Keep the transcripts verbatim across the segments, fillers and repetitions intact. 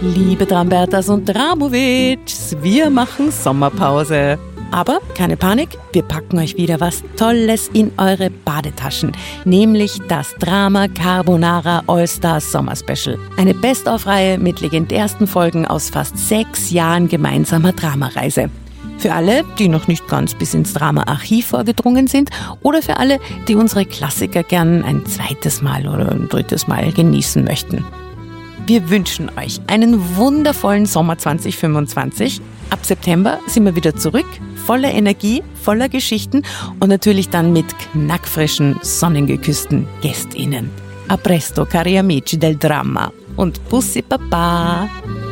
Liebe Drambertas und Dramovics, wir machen Sommerpause. Aber keine Panik, wir packen euch wieder was Tolles in eure Badetaschen, nämlich das Drama Carbonara All-Stars Sommer Special. Eine Best-of-Reihe mit legendärsten Folgen aus fast sechs Jahren gemeinsamer Dramareise. Für alle, die noch nicht ganz bis ins Drama-Archiv vorgedrungen sind oder für alle, die unsere Klassiker gern ein zweites Mal oder ein drittes Mal genießen möchten. Wir wünschen euch einen wundervollen Sommer zwanzig fünfundzwanzig. Ab September sind wir wieder zurück, voller Energie, voller Geschichten und natürlich dann mit knackfrischen, sonnengeküssten GästInnen. A presto, cari amici del Drama. Und Bussi Papa!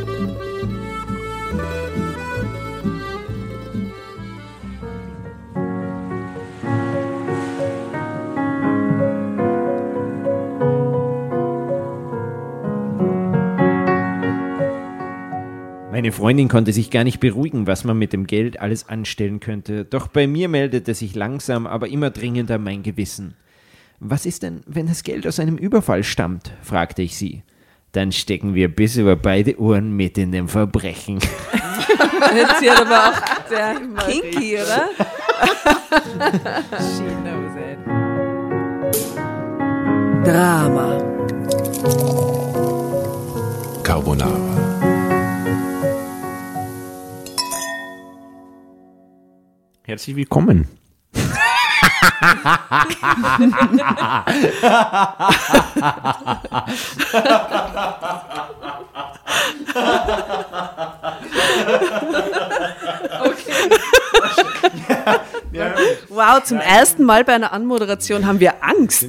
Meine Freundin konnte sich gar nicht beruhigen, was man mit dem Geld alles anstellen könnte. Doch bei mir meldete sich langsam, aber immer dringender mein Gewissen. Was ist denn, wenn das Geld aus einem Überfall stammt? Fragte ich sie. Dann stecken wir bis über beide Ohren mit in dem Verbrechen. Jetzt wird aber auch der kinky, oder? She knows it. Drama. Carbonara. Herzlich willkommen. Wow, zum ersten Mal bei einer Anmoderation haben wir Angst.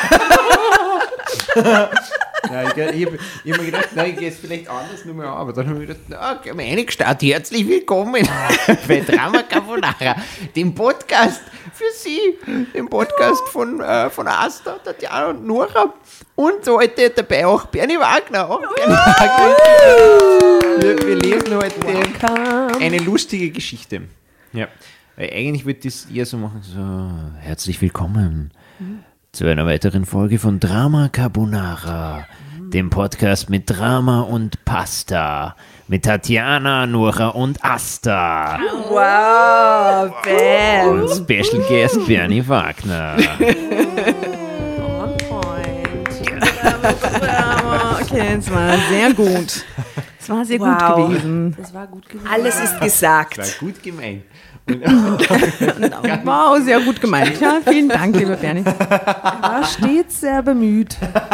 Nein, ich ich habe hab mir gedacht, nein, ich gehe es vielleicht anders nur mal an, aber dann habe ich gedacht, na, geh mal reingestartet, herzlich willkommen bei Drama Carbonara, dem Podcast für Sie, dem Podcast von, äh, von Asta, Tatjana und Nora und heute dabei auch Bernie Wagner. Auch Bernie Wagner. Wir, wir lesen heute Welcome. eine lustige Geschichte. Ja, weil eigentlich würde ich das eher so machen, so, herzlich willkommen zu einer weiteren Folge von Drama Carbonara, dem Podcast mit Drama und Pasta, mit Tatjana, Nora und Asta. Wow, bam. Und Special Guest Bernie Wagner. On point. Okay, es war sehr gut. Es war sehr Wow. gut gewesen. Das war gut gewesen. Alles ist gesagt. Das war gut gemeint. Wow, sehr gut gemeint. Ja, vielen Dank, lieber Bernie. War stets sehr bemüht.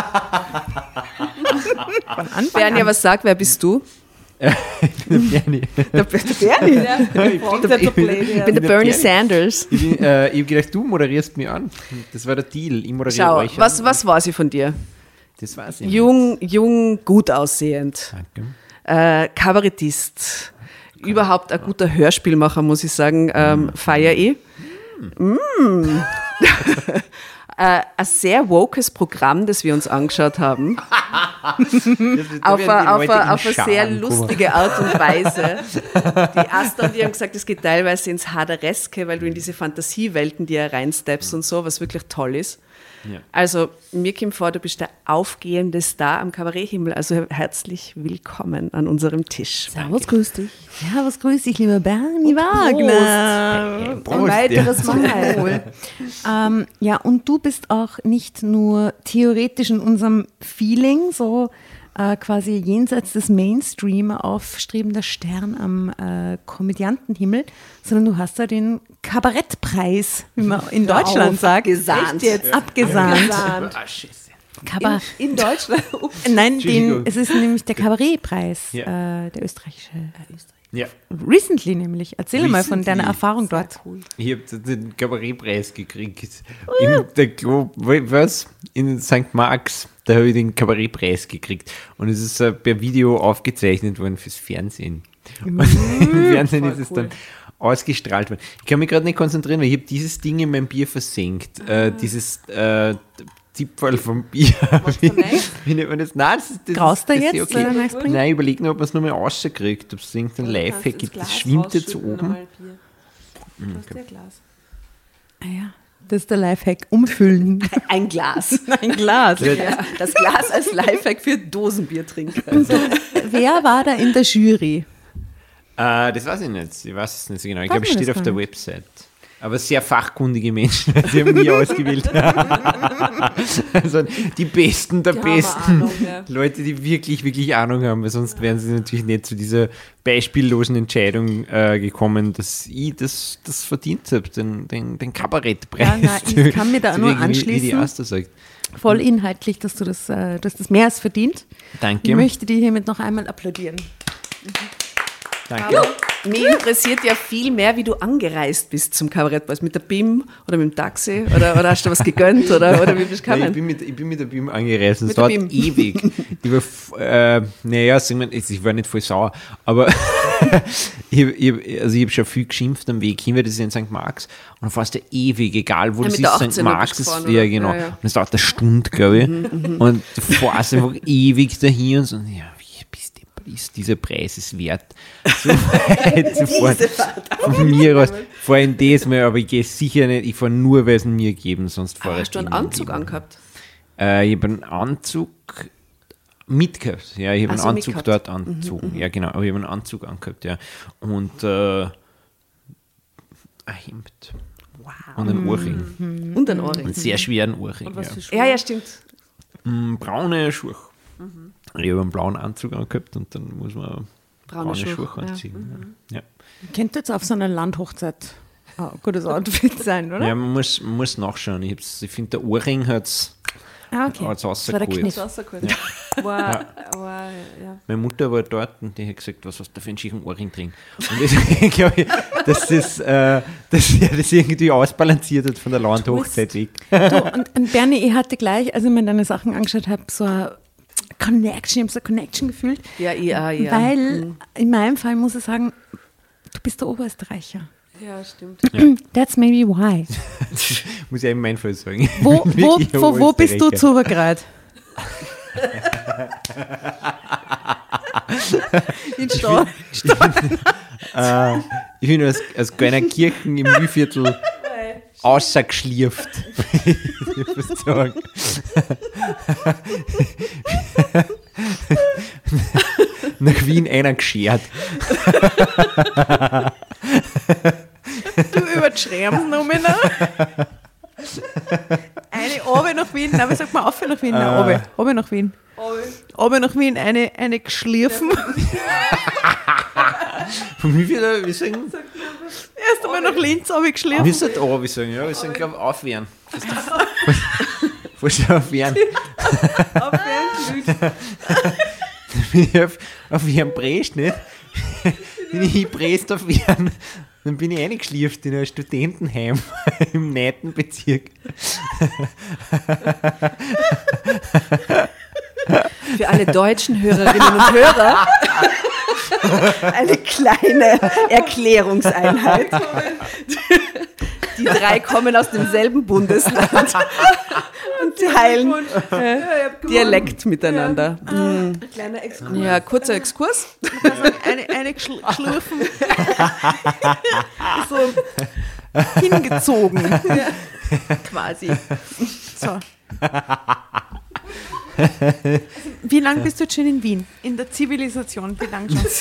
Von Anfang Bernie, an. was sagt, wer bist du? Bernie. Der, der Bernie. Ich bin der Bernie Sanders. Ich, bin, äh, ich habe gedacht, du moderierst mich an. Das war der Deal. Ich moderiere Schau, euch was, an. was war sie von dir? Das war's ja. Jung, jung, gut aussehend. Danke. Äh, Kabarettist. Überhaupt ein guter Hörspielmacher, muss ich sagen. Ähm, feier ich. Mm. äh, ein sehr wokes Programm, das wir uns angeschaut haben. auf eine, auf eine, auf eine sehr lustige Art und Weise. Die Asta und die haben gesagt, es geht teilweise ins Hadereske, weil du in diese Fantasiewelten dir reinsteppst und so, was wirklich toll ist. Ja. Also mir kommt vor, du bist der aufgehende Star am Kabaretthimmel. Also herzlich willkommen an unserem Tisch. Servus, grüß dich. Servus, grüß dich, lieber Bernie Wagner. Prost, Ein weiteres ja. Mal. ähm, ja, und du bist auch nicht nur theoretisch in unserem Feeling, so äh, quasi jenseits des Mainstream aufstrebender Stern am äh, Komödiantenhimmel, sondern du hast da den Kabarettpreis, wie man in Deutschland sagt. Abgesahnt. Echt jetzt? Abgesahnt. Abgesahnt. Ah, Scheiße. Kabar- In, in Deutschland. Nein, Entschuldigung. den, es ist nämlich der Kabarettpreis, Ja. äh, der österreichische. Ja, Recently nämlich. Erzähl mal von deiner Recently. Erfahrung dort. ich habe den Kabarettpreis gekriegt. In der Glo- was? In Sankt Marx, da habe ich den Kabarettpreis gekriegt. Und es ist äh, per Video aufgezeichnet worden fürs Fernsehen. Und im Fernsehen ist es dann ausgestrahlt worden. Ich kann mich gerade nicht konzentrieren, weil ich habe dieses Ding in mein Bier versenkt. Äh, dieses äh, Zipferl vom Bier. Wie, wie nennt man das? Nein, das, das, Graust du das ist jetzt, okay. oder magst du bringen? Nein, ich überlege nur, ob man es nochmal rauskriegt. Ob es irgendein Lifehack gibt. Das schwimmt jetzt oben. Du hast ja Glas. Ah ja. Das ist der Lifehack, umfüllen. Ein Glas. Ein Glas. Ja, das Glas als Lifehack für Dosenbiertrinker. Wer war da in der Jury? Äh, das weiß ich nicht. Ich weiß es nicht so genau. Ich Weiß glaube, es man steht das auf gar der nicht? Website. Aber sehr fachkundige Menschen, die haben nie ausgewählt. Also die Besten der Die haben Besten. Ahnung, ja. Leute, die wirklich, wirklich Ahnung haben, weil sonst wären sie natürlich nicht zu dieser beispiellosen Entscheidung äh, gekommen, dass ich das, das verdient habe, den, den, den Kabarettpreis. Ja, nein, ich kann mir da Zu nur wegen, wie- Wie die anschließen. Asta sagt. Voll inhaltlich, dass du das, äh, dass das mehr als verdient. Danke. Ich möchte dir hiermit noch einmal applaudieren. Danke. Aber mich interessiert ja viel mehr, wie du angereist bist zum Kabarettpreis. Mit der B I M oder mit dem Taxi? Oder, oder hast du was gegönnt? Oder, oder wie bist du Nein, ich, gekommen? bin mit, ich bin mit der B I M angereist und es Mit der dauert B I M. ewig. Ich war, f- äh, naja, sagen wir, ich war nicht voll sauer, aber ich, hab- ich, hab- also ich habe schon viel geschimpft am Weg hin, weil das ist in Sankt Marx und dann fährst du ewig, egal wo Ja, das mit der ist, Sankt achtzehner Marx bist du ist, gefahren, ja oder? genau, Ja, ja. und es dauert eine Stunde, glaube ich, und du fährst einfach ewig dahin und so, ja, wie bist du, ist dieser Preis es wert, so weit zu fahren. Von mir aus, vor allem das mal, aber ich gehe sicher nicht, ich fahre nur, weil es mir geben, sonst fahre ich Hast du einen immer Anzug lieber. angehabt? Äh, ich habe einen Anzug mitgehabt. Ja, ich habe Ach einen so, Anzug mitgehabt. dort angezogen. Ja, genau. Aber ich habe einen Anzug angehabt, ja. Und äh, ein Hemd. Und einen Ohrring. Und ein Ohrring. Einen sehr schweren Ohrring. Was Ja. für Schuhe? Ja, ja, stimmt. Mm, braune Schuhe. Ich habe einen blauen Anzug angehabt und dann muss man Braune braune Schuhe, Schuhe ja. anziehen. Ja. Ja. Könnte jetzt auf so einer Landhochzeit ein gutes Outfit sein, oder? Ja, man muss, man muss nachschauen. Ich, hab's- ich finde, der Ohrring hat es Ah, okay. hat's Das war der rausgeholt. Kniff. Das war so gut. War, war, ja. Meine Mutter war dort und die hat gesagt, was hast du für einen schiefen Ohrring drin? Und ich glaube, dass das, äh, dass er das irgendwie ausbalanciert hat von der Landhochzeit weg. Du, und, und Bernie, ich hatte gleich, als ich mir deine Sachen angeschaut habe, so eine Connection, ich habe so eine Connection gefühlt. Ja, ja, ja. Weil in meinem Fall muss ich sagen, du bist der Oberösterreicher. Ja, stimmt. That's maybe why. Muss ich in meinem Fall sagen. Wo, wo, Wirklich wo, wo bist du Oberösterreicher. zu Obergrad? In Stadt. Äh, ich bin aus, aus Geinerkirchen im Mühlviertel außergeschlirft. Ich muss sagen. Nach Wien einer geschert. Du über die Schrems noch mal. Eine Obe nach Wien, nein, wie sagt man, auf nach Wien? Nein, Obe, Obe nach Wien. Obe nach Wien, eine, eine geschlirfen. Von wie viel, wie sagen? Erst einmal nach Linz, Obe geschlirfen. Wir sind da, wie sagen, ja, wir sind, glaube ich, aufwehren. Fast aufwehren. Bin ich auf, auf Wern Brest, nicht? Bin ich in Brest auf Wern, dann bin ich eingeschlieft in ein Studentenheim im neunten Bezirk. Für alle deutschen Hörerinnen und Hörer eine kleine Erklärungseinheit. Die drei kommen aus demselben Bundesland und teilen äh, Dialekt miteinander. Mhm. Kleiner Exkurs. Ja, kurzer Exkurs. Eine, eine geschl geschlürfen. So hingezogen. Quasi. So. Wie lange bist du jetzt schon in Wien? In der Zivilisation? Wie lange schon?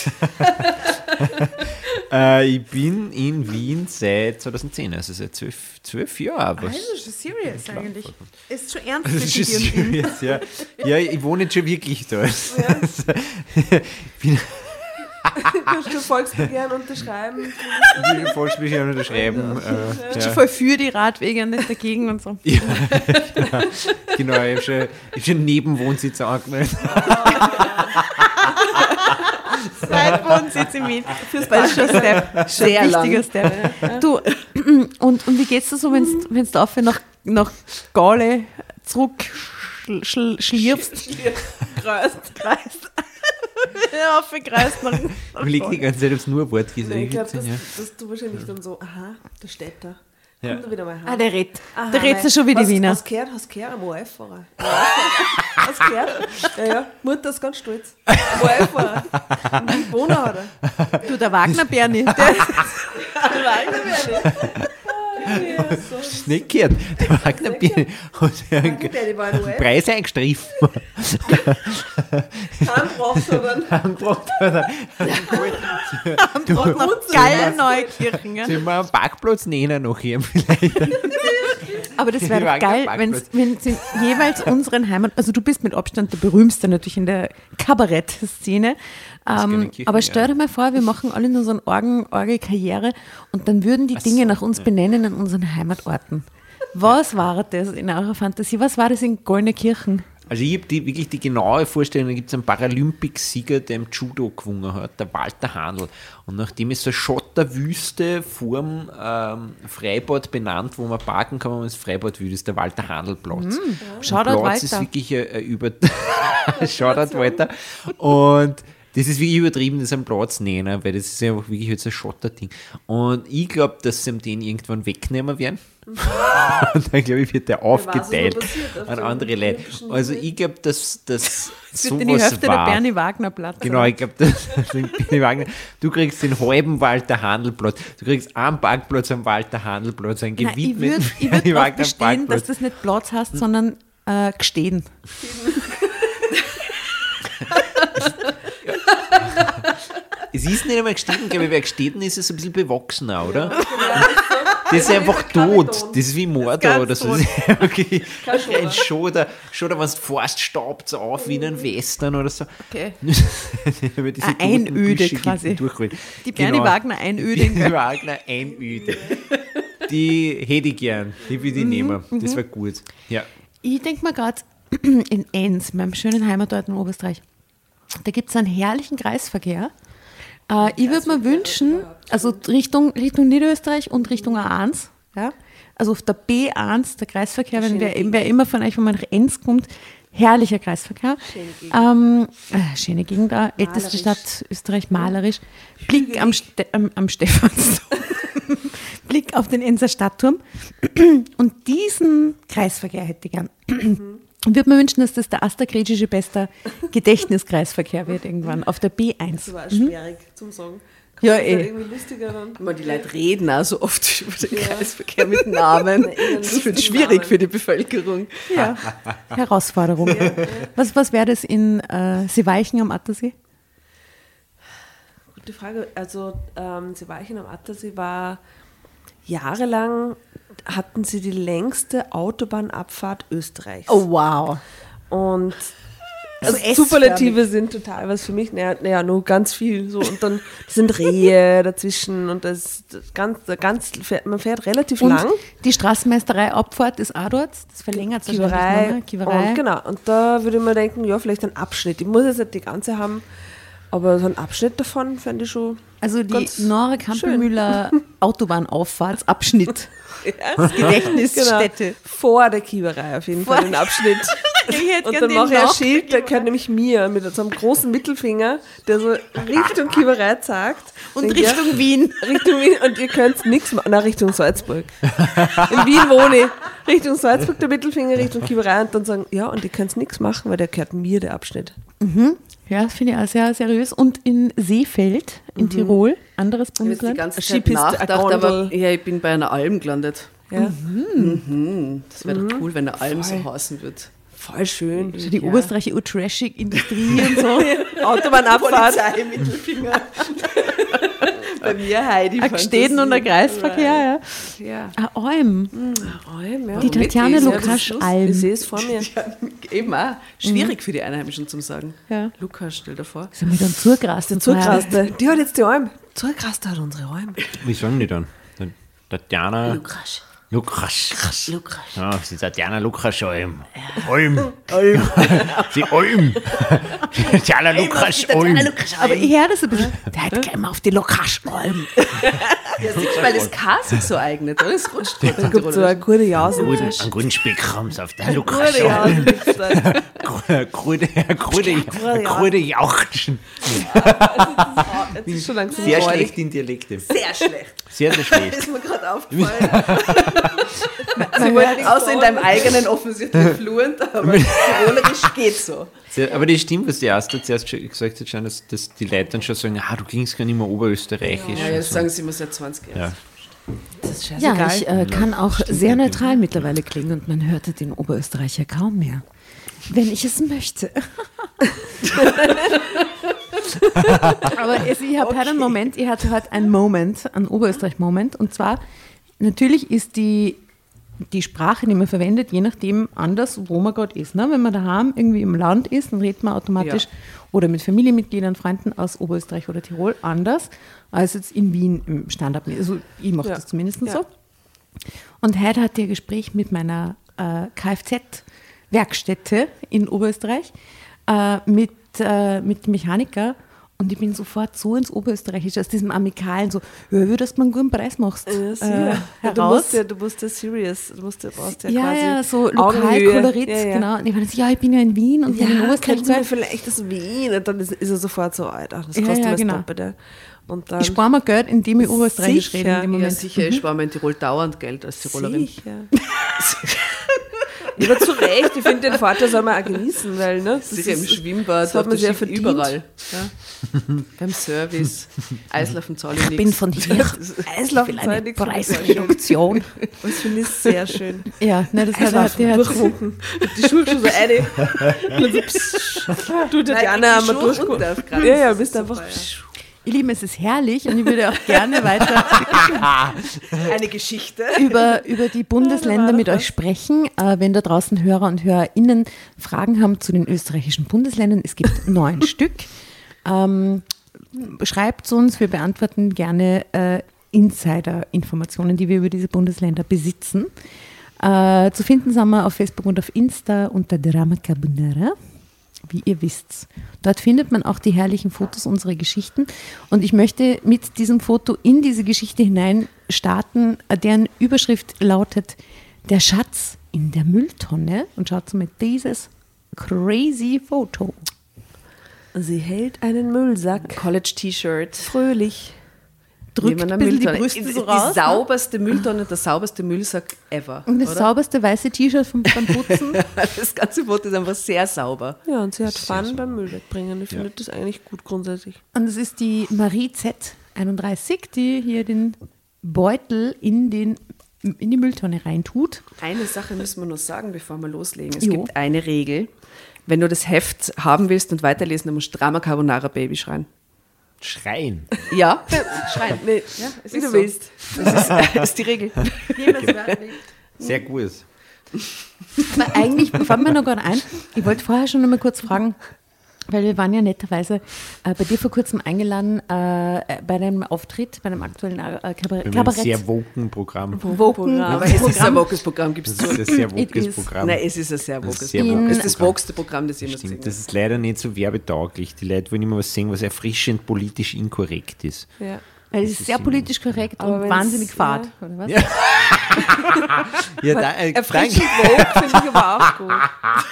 Äh, ich bin in Wien seit zweitausendzehn, also seit zwölf, zwölf Jahren. Was? Also schon serious eigentlich. Ist schon ernst Das mit ist schon dir in Wien. serious, ja. Ja, ich wohne jetzt schon wirklich da. Ich bin Kannst du Volksbegehren unterschreiben? ich will Volksbegehren unterschreiben. Äh, Bist du ja. voll für die Radwege und nicht dagegen und so. Ja, genau. Genau, ich habe schon, ich hab schon einen Nebenwohnsitz angemeldet. Seit Wohnsitz in Wien. Das ist schon ein Step. Sehr Ein lang. wichtiger Step. Du, und, und wie geht's dir so, wenn du dafür nach, nach Gale zurück schl, schl, schlierfst? Kreist. Kreist. Ja, aufgekreist nach, nach Ich liege die Gale. ganze Zeit, ob es nur ein Wort Ich gesagt glaube, sind. dass, Ja. dass du wahrscheinlich dann so, aha, da steht da. Ja. Kommt er wieder mal Ah, heim. der redet. Aha, Der redet nein. schon wie die hast, Wiener. Hast du gehört, hast du gehört, am O F-Fahrer. Hast du gehört? Ja, ja, Mutter ist ganz stolz. Am O F-Fahrer. Und Wohner hat er. Du, der Wagner Bernie. Der, Der Wagner wäre nicht. Das ist nicht gehört. Der Wagner Birni hat einen Die war in Preis eingestriffen. Kein Brauch, sondern Angebracht hat er. Geil Neukirchen. Ja? Sollen wir einen Parkplatz nehmen noch hier vielleicht? Aber das wäre Die doch Wagner geil, Parkplatz. wenn sie jeweils unseren Heimat, also du bist mit Abstand der berühmste natürlich in der Kabarett-Szene, ähm, Kirchen, aber stell ja. dir mal vor, wir machen alle nur so eine Orgen, Orgel-Karriere und dann würden die Dinge nach uns benennen an unseren Heimatorten. Was war das in eurer Fantasie? Was war das in Goldene-Kirchen? Also ich habe die, wirklich die genaue Vorstellung, da gibt es einen Paralympicsieger, der im Judo gewonnen hat, der Walter Handl. Und nachdem ist so eine Schotterwüste vorm ähm, Freibad benannt, wo man parken kann, wenn man ins Freibad will, ist der Walter Handl-Platz. Mhm. Der Shoutout Platz ist Walter. wirklich äh, über... Shoutout Walter. Und das ist wirklich übertrieben, das einen Platz nehmen, weil das ist einfach wirklich jetzt ein Schotterding. Und ich glaube, dass sie ihm den irgendwann wegnehmen werden. Und dann, glaube ich, wird der aufgeteilt was passiert auf an dem andere Leute. Olympischen Also ich glaube, dass das Das wird in die sowas Hälfte war. der Bernie Wagner-Platz. Genau, ich glaube, das Bernie Wagner. Du kriegst den halben Walter Handelplatz. Du kriegst einen Parkplatz am Walter Handelplatz, einen Nein, ich gewidmeten würde ich würd Bernie darauf Wagner bestehen, dass Parkplatz. das nicht Platz heißt, sondern äh, gestehen. Es ist nicht einmal gestanden, glaube ich, weil gestanden ist es ein bisschen bewachsener, oder? Das ist einfach tot. Das ist wie Mordor oder so. Das ist wirklich ein Schoder, Schoder, wenn du fährst, staubt es auf wie in einem Western oder so. Okay. Über diese Eine toten Einöde Büsche quasi. durchrollen. Die Bernie Genau. Wagner Einöde. Bernie Wagner Einöde. Die hätte ich gern. Die würde ich nehmen. Das war gut. Ja. Ich denke mal gerade in Enns, meinem schönen Heimatort in Oberösterreich, da gibt es einen herrlichen Kreisverkehr. Äh, ich würde mir wünschen, also Richtung, Richtung Niederösterreich und Richtung A eins, ja? Also auf der B eins, der Kreisverkehr, wenn wer, wer immer von euch, wenn man nach Enns kommt, herrlicher Kreisverkehr. Schöne Gegend. Ähm, äh, schöne Gegend da, älteste Malerisch. Stadt Österreich, malerisch. Blick am, Ste am, am Stephansdom. Blick auf den Enser Stadtturm. Und diesen Kreisverkehr hätte ich gern. Ich würde mir wünschen, dass das der astergrätsche bester Gedächtniskreisverkehr wird irgendwann auf der B eins. Das war sperrig zum Sagen. Ja, Das ist eh. irgendwie lustiger dann. Aber die Leute reden auch so oft über den Kreisverkehr mit Namen. Das wird lustigen schwierig Namen. für die Bevölkerung. Ja, Herausforderung. Was, was wäre das in äh, Seeweichen am Attersee? Gute Frage. Also, ähm, Seeweichen am Attersee war jahrelang, hatten sie die längste Autobahnabfahrt Österreichs. Oh, wow. Und also S-förmig. Superlative sind total was für mich. Naja, naja, nur ganz viel. So. Und dann sind Rehe dazwischen und das, das ganz, ganz, man fährt relativ Und lang. die Straßenmeisterei Abfahrt ist auch dort. Das verlängert sich Kiewerei. Kiewerei. Und genau. Und da würde man denken, ja, vielleicht ein Abschnitt. Ich muss jetzt nicht die ganze haben, aber so ein Abschnitt davon fände ich schon. Also die ganz Nora Kampelmüller Autobahnauffahrtsabschnitt. Das Gedächtnisstätte. Genau. Vor der Kiewerei auf jeden Vor- Fall den Abschnitt. Ich hätte Und gern dann den mache ich ein nach- Schild, der gehört nämlich mir mit so einem großen Mittelfinger, der so Richtung Kiewerei zeigt. Und Denkt, Richtung ja, Wien. Richtung Wien und ihr könnt nichts machen. Na, Richtung Salzburg. In Wien wohne ich. Richtung Salzburg der Mittelfinger, Richtung Kiewerei und dann sagen, ja, und ihr könnt nichts machen, weil der gehört mir, der Abschnitt. Ja, das finde ich auch sehr seriös. Und in Seefeld, in Tirol, anderes Ich habe jetzt die Bundesland. ganze Zeit Skipiste, nachgedacht, eine aber Gondel. ja, ich bin bei einer Alm gelandet. Ja. Mhm. Das wäre doch cool, wenn eine Alm so heißen wird. Voll schön. Also die Oberstreicher urtrashig, Industrie und so. Autobahnabfahrt. Mittelfinger. Bei mir Heidi. Ein Gesteden und ein Kreisverkehr, ja. Ja. Ein Alm. Alm, ja. Die Tatjana Ja, das ist Lukasch lustig. Alm. Ich sehe es vor mir. Eben auch. Schwierig für die Einheimischen zum Sagen. Ja. Lukas, stell dir vor. Sind wir dann zugerastet? Zurkraste. Die hat jetzt die Alm. Zurkraste hat unsere Alm. Wie sagen die dann? Tatjana Lukas. Lukas. Lukas. Ja, sie Tatjana Lukas Alm. Alm. Alm. Sie Alm. Tatjana Lukas Alm. Aber ich höre das ein bisschen. Der hat gleich mal auf die Lokaschalm. Ja, siehst, weil das K sich so eignet, oder? Das rutscht Da gibt es so eine gute Jause. Guten, einen guten Speck haben sie auf der Lukas Gute Jause Alm. gibt's da. Krude, Krude, Krude Jauchchen. Jetzt ist schon langsam Sehr freudig. schlecht in Dialekte. sehr schlecht. Sehr, sehr schlecht. Ist mir gerade aufgefallen. Sie wollten außer in deinem eigenen offensichtlich fluent, aber tirolerisch geht so. Sehr, aber das stimmt, was die Asta zuerst schon gesagt hat, schon, dass, dass die Leute dann schon sagen, ah, du klingst gar nicht mehr oberösterreichisch. Ja, und jetzt so. sagen sie immer seit zwanzig Jahren. Ja. Das ist Ja, scheißegal. ich äh, kann auch sehr neutral mittlerweile klingen und man hörte den Oberösterreicher kaum mehr. Wenn ich es möchte. Aber es, ich habe okay. heute einen Moment, ich hatte heute einen Moment, einen Oberösterreich-Moment. Und zwar, natürlich ist die, die Sprache, die man verwendet, je nachdem anders, wo man gerade ist. Ne? Wenn man daheim irgendwie im Land ist, dann redet man automatisch ja. oder mit Familienmitgliedern, Freunden aus Oberösterreich oder Tirol anders, als jetzt in Wien im Stand-up. Also ich mache ja. das zumindest ja. so. Und heute hatte ich ein Gespräch mit meiner äh, Kfz-Werkstätte in Oberösterreich äh, mit, äh, mit Mechaniker. Und ich bin sofort so ins Oberösterreichische, aus diesem Amikalen, so, ja, wie dass du einen guten Preis machst. Ja, äh, ja, du musst ja, du musst ja serious, du musst ja, brauchst ja, ja quasi ja, so Lokalkolorit, ja, ja. genau. Und ich war so, ja, ich bin ja in Wien und ja, in Oberösterreich. Kennst du mir vielleicht das Wien? Und dann ist, ist er sofort so, Alter, das kostet ja, ja, mir genau. das Doppelte. Und dann, ich spare mir Geld, indem ich Oberösterreichisch rede in dem Moment. Ja, sicher, ich spare mir in Tirol dauernd Geld als Tirolerin. Sicher. Ja, aber zu Recht, ich finde, den Vorteil soll man auch genießen, weil, ne? Sicher im Schwimmbad, das hat man sehr verdient. Überall. Ja. Beim Service, Eislaufen zahle ich Ich bin von hier. Eislaufen eine zahle ich Preisreduktion. Das finde ich sehr schön. Ja, ne, das hat Eislaufen er durchwunken. Die Schuhe schon so eine. Und so, pssst. Du, Tatjana, haben wir durchgeguckt. Ja, ja, bist einfach... Super, ja. Ihr Lieben, es ist herrlich und ich würde auch gerne weiter eine Geschichte über, über die Bundesländer mit euch sprechen. Äh, wenn da draußen Hörer und HörerInnen Fragen haben zu den österreichischen Bundesländern, es gibt neun Stück. Ähm, schreibt uns, wir beantworten gerne äh, Insider-Informationen, die wir über diese Bundesländer besitzen. Äh, zu finden sind wir auf Facebook und auf Insta unter Drama Carbonara. Wie ihr wisst. Dort findet man auch die herrlichen Fotos unserer Geschichten. Und ich möchte mit diesem Foto in diese Geschichte hinein starten, deren Überschrift lautet Der Schatz in der Mülltonne. Und schaut mal dieses crazy Foto. Sie hält einen Müllsack. College-T-Shirt. Fröhlich. Drückt ein bisschen die Brüste die, so die raus. Die sauberste Mülltonne, der sauberste Müllsack ever. Und das oder? sauberste weiße T-Shirt vom, beim Putzen. Das ganze Foto ist einfach sehr sauber. Ja, und sie hat Fun beim Müll wegbringen. Ich ja. finde das eigentlich gut grundsätzlich. Und es ist die Marie Z einunddreißig, die hier den Beutel in, den, in die Mülltonne reintut. Eine Sache müssen wir noch sagen, bevor wir loslegen. Es Jo. gibt eine Regel. Wenn du das Heft haben willst und weiterlesen, dann musst du Drama Carbonara Baby schreien. Schreien. Ja, schreien. Nee, Ja, es wie ist du so. willst. Das ist, das ist die Regel. Sehr gut. Aber eigentlich fällt mir noch gerade ein, ich wollte vorher schon noch mal kurz fragen, weil wir waren ja netterweise äh, bei dir vor kurzem eingeladen äh, bei deinem Auftritt, bei einem aktuellen äh, Kabarett. Wir haben ein sehr woken Programm. Woken, Aber es ist ein wokes Programm, gibt es Das zu. ist ein sehr It wokes is. Programm. Nein, es ist ein sehr Das ist wokes sehr Programm. wokes Es ist das Programm. wokeste Programm, das jemals Stimmt, gesehen das ist leider nicht so werbetauglich. Die Leute wollen immer was sehen, was erfrischend politisch inkorrekt ist. Ja. Weil es ist sehr politisch korrekt Aber und wenn's- wahnsinnig fad, ja. oder was? Ja. Ja, da, äh, Erfrischend danke. Vogue finde ich aber auch gut.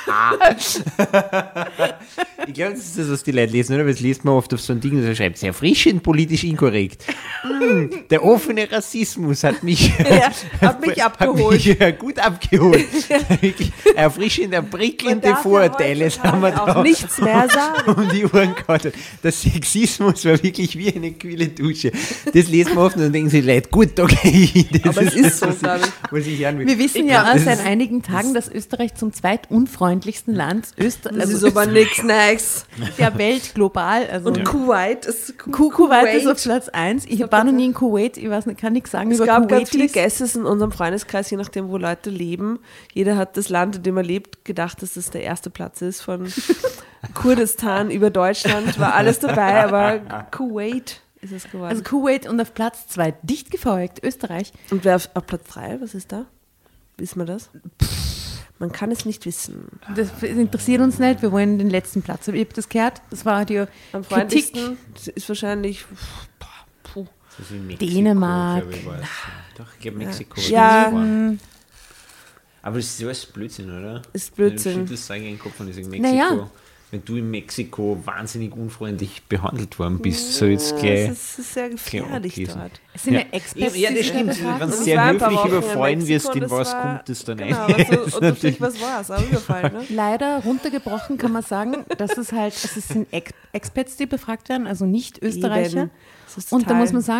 Ich glaube, das ist das, was die Leute lesen, oder? Weil das liest man oft auf so ein Ding, das schreibt, sehr erfrischend politisch inkorrekt. Mm, der offene Rassismus hat mich, Ja, hat mich abgeholt. Hat mich, äh, gut abgeholt. Wirklich erfrischend, prickelnde Vorurteile haben wir auch da nichts mehr sagen. um die Ohren gehauen. Der Sexismus war wirklich wie eine kühle Dusche. Das lesen wir oft und dann denken sich Leute, gut, okay. Das Aber es ist so, das, was glaube ich, was ich hören will. Wir wissen Ich ja glaub, auch das seit ist- einigen Tagen, dass Österreich zum zweitunfreundlichsten Land Öster Das also ist aber nichts Nice. der Welt global. Also Und Kuwait ist Ku- Kuwait ist auf Platz eins. Ich war noch nie in Kuwait, ich weiß nicht, kann nichts sagen Es über gab ganz viele Kuwaitis. Guesses in unserem Freundeskreis, je nachdem, wo Leute leben. Jeder hat das Land, in dem er lebt, gedacht, dass das der erste Platz ist. Von Kurdistan über Deutschland war alles dabei, aber Kuwait ist es geworden. Also Kuwait und auf Platz zwei dicht gefolgt, Österreich. Und wer auf, auf Platz drei, was ist da? Wissen wir das? Man kann es nicht wissen. Das interessiert uns nicht, wir wollen den letzten Platz. Ich habe das gehört, das war die Am Kritik. freundlichsten ist wahrscheinlich puh, Das ist in Mexiko, Dänemark. glaub ich, war es. Doch, ich glaube Mexiko. Ja. war das. Aber das ist alles Blödsinn, oder? Ist Blödsinn. Ich sage in den Kopf und ich sage Mexiko. Naja. Wenn du in Mexiko wahnsinnig unfreundlich behandelt worden bist, so jetzt gleich. es ist sehr gefährlich okay. dort. Es sind ja, Ja. Experts. Ja, das die stimmt. das haben. Wenn du Das sehr war ein paar höflich Wochen in überfallen Mexiko wirst, und in das was war- kommt das dann Genau, ein? was, und natürlich, was war es? Auch überfallen, ne? Leider runtergebrochen kann man sagen, dass es halt, also es sind Ex Expats, die befragt werden, also nicht Österreicher. Eben. Das ist Und da total- muss man sagen,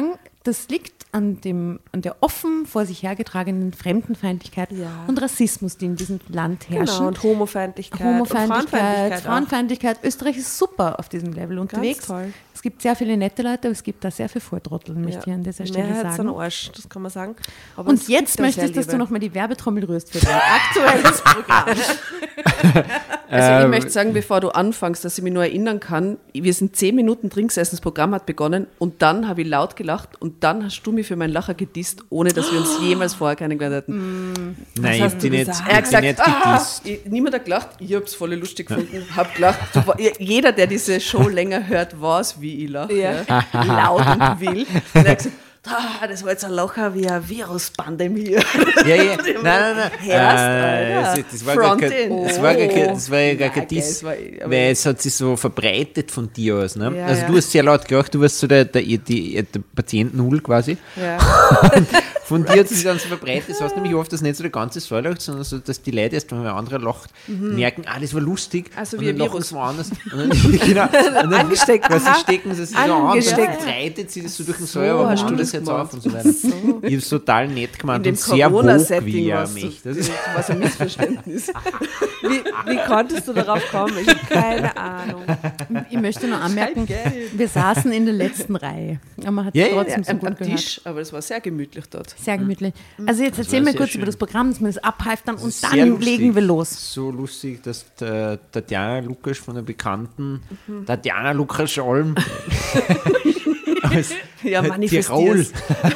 das liegt an, dem, an der offen vor sich hergetragenen Fremdenfeindlichkeit Ja. und Rassismus, die in diesem Land herrschen. Genau, und Homofeindlichkeit. Homofeindlichkeit, und Frauenfeindlichkeit. Frauenfeindlichkeit. Österreich ist super auf diesem Level unterwegs. toll. Es gibt sehr viele nette Leute, aber es gibt da sehr viele Vortrottel, möchte ich an dieser Stelle Mehrheit sagen. sind Arsch, das kann man sagen. Aber Und es jetzt gibt da möchte sehr ich, dass du Liebe. nochmal die Werbetrommel rührst für dein aktuelles Programm. Also ich möchte sagen, bevor du anfängst, dass ich mich nur erinnern kann, wir sind zehn Minuten drin gesessen, das Programm hat begonnen und dann habe ich laut gelacht und dann hast du mich für meinen Lacher gedisst, ohne dass wir uns jemals vorher kennengelernt hätten. Nein, ich hast hab du die nicht, gesagt? ich Er hab hat die nicht gesagt, ah, gedisst. ich, niemand hat gelacht, ich habe es voll lustig gefunden, habe gelacht. Du war- Jeder, der diese Show länger hört, weiß, wie ich lache. Ja. Ja. Laut und wild. Und er hat gesagt, ah, das war jetzt ein Lacher wie eine Viruspandemie. Ja, ja, nein, nein, nein. Hörst, Äh, Alter. das, das war gar Front kein, in. das war gar kein, das war ja gar Nein, kein gell, Diss, es war- aber- weil es hat sich so verbreitet von dir aus. Ne? Ja, also ja. du hast sehr laut gelacht, du warst so der, der, die, der Patient Null quasi. Ja. Von dir hat es sich dann so verbreitet. Das heißt nämlich oft, dass nicht so der ganze Saal lacht, sondern so, dass die Leute erst, wenn ein anderer lacht, merken, ah, das war lustig. Also und wie dann ein lachen Virus. sie woanders. Und dann, genau, und dann Angesteckt, quasi aha. stecken sie sich so an, dann Angesteckt. verbreitet sie das so durch den So Saal, aber hast hast du du das das jetzt gemeint. auf und so weiter. Ich habe es total nett In gemacht dem und sehr woke, Corona-Setting wie er warst du, mich. Das ist das war ein Missverständnis. Wie, wie konntest du darauf kommen? Ich habe keine Ahnung. Ich möchte nur anmerken, wir saßen in der letzten Reihe. Aber man hat Ja, es ja, trotzdem so Am, gut am gehört. Tisch, aber es war sehr gemütlich dort. Sehr gemütlich. Also jetzt erzähl war mir sehr kurz schön. über das Programm, dass wir das abhalftern und sehr dann lustig. legen wir los. So lustig, dass der Tatjana Lukas von der bekannten Tatjana Lukas Olm aus Ja, Tirol manifestier's.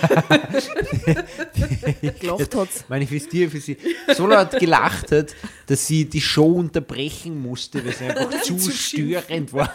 Gelacht hat's. manifestiert für sie so laut gelacht hat, dass sie die Show unterbrechen musste, weil sie einfach zu störend war.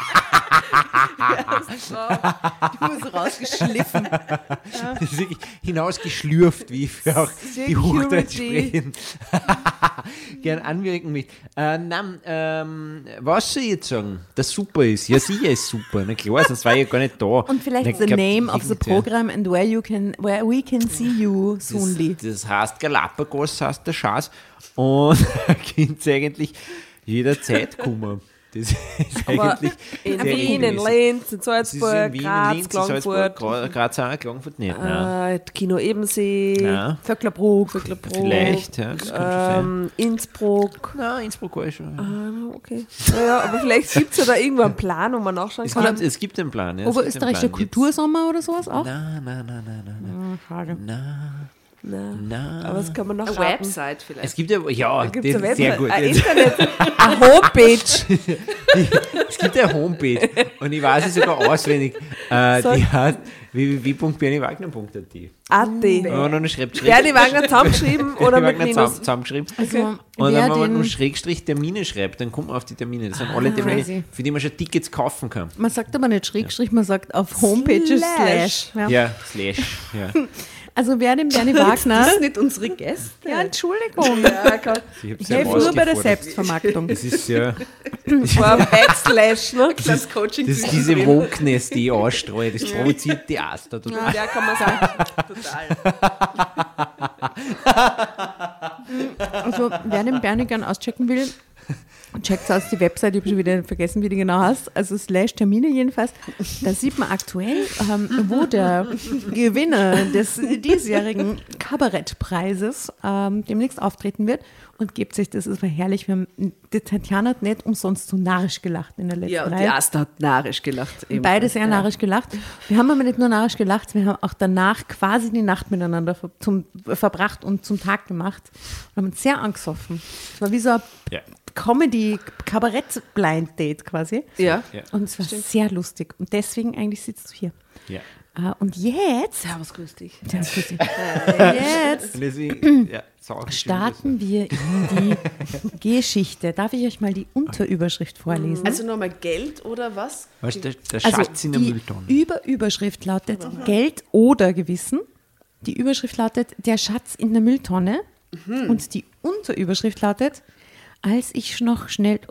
Ich muss rausgeschliffen. Das ist wirklich hinausgeschlürft, wie ich für auch die Hochdeutsch Security. sprechen. Gern anwirken mit. Äh, nein, ähm, was soll ich jetzt sagen? Das super ist. Ja, sicher ist super. Na klar, sonst war ich ja gar nicht da. Und vielleicht Na, the glaub, name of the irgendwer- program and where you can, where we can see you soonly. Das, das heißt Galapagos, heißt der Schatz. Und da könnt ihr eigentlich jederzeit kommen. Das ist Aber eigentlich in sehr Wien, in regelmäßig. Linz, in Das ist in Salzburg, Wien, in Graz, Linz, in Salzburg, Klagenfurt, Gra- Graz auch, Klagenfurt nicht. Nein. äh, Kino Ebensee, Ja, Vöcklerbruck. vielleicht, ja, das kann schon sein. ähm, Innsbruck. Nein, Innsbruck war ich schon. Ja. Ah, okay. Naja, aber vielleicht gibt es ja da irgendwo einen Plan, wo man nachschauen Es kann. gibt, es gibt einen Plan. Ja, es gibt einen Oberösterreichischer Plan. Jetzt- Kultursommer oder sowas auch? Nein, nein, nein, nein, nein, nein. Schade. nein, Nein. nein. Aber das kann man noch Eine raten. Website vielleicht. Es gibt ja, ja, Da gibt's das, eine sehr Website, gut. ein Jetzt- Internet, eine Homepage. Es gibt eine Homepage und ich weiß es sogar auswendig. Äh, Sag. die heißt w w w punkt bernie wagner punkt a t. A T. Wenn man noch eine schreibt, Bernie Wagner zusammengeschrieben oder mit Minus? zusammengeschrieben. Also, Und wer dann, wenn man den, nur Schrägstrich Termine schreibt, dann kommt man auf die Termine. Das sind alle Termine, crazy. für die man schon Tickets kaufen kann. man sagt aber nicht Schrägstrich, man sagt auf Homepages Slash. Slash. Ja. Ja, Slash. Ja. Also wer den Bernie Wagner... Das sind nicht unsere Gäste. Ja, Entschuldigung. Ja, Gott. Ich hab's Ich helfe nur bei der Selbstvermarktung. Das ist ja Vor Backslash, ne? Das Coaching das ist diese Wokeness, die ich ausstreue. Das provoziert die Aster total. Ja, kann man sagen. Also wer den Bernie gern auschecken will, checkt aus die Website, ich habe schon wieder vergessen, wie die genau heißt, also slash Termine jedenfalls. Da sieht man aktuell, ähm, wo der Gewinner des diesjährigen Kabarettpreises ähm, demnächst auftreten wird und gebt sich, das ist mal herrlich, wir haben, die Tatjana hat nicht umsonst so narrisch gelacht in der letzten Ja, und Reihe. die Asta hat narrisch gelacht. Beide sehr narrisch gelacht. Wir haben aber nicht nur narrisch gelacht, wir haben auch danach quasi die Nacht miteinander ver zum, verbracht und zum Tag gemacht und haben uns sehr angesoffen. Es war wie so ein Ja. Comedy-Kabarett-Blind-Date quasi. Ja. Ja. Und es war sehr lustig. Und deswegen eigentlich sitzt du hier. Ja. Äh, und jetzt, Servus, grüß dich. sehr lustig. jetzt Und deswegen, ja, sau schön, starten wir in die Geschichte. Darf ich euch mal die Unterüberschrift vorlesen? Also nochmal Geld oder was? das- Weißt du, der, der Also Schatz in der die Mülltonne. Überüberschrift lautet Geld oder Gewissen. Die Überschrift lautet Der Schatz in der Mülltonne. Und die Unterüberschrift lautet Als ich noch schnell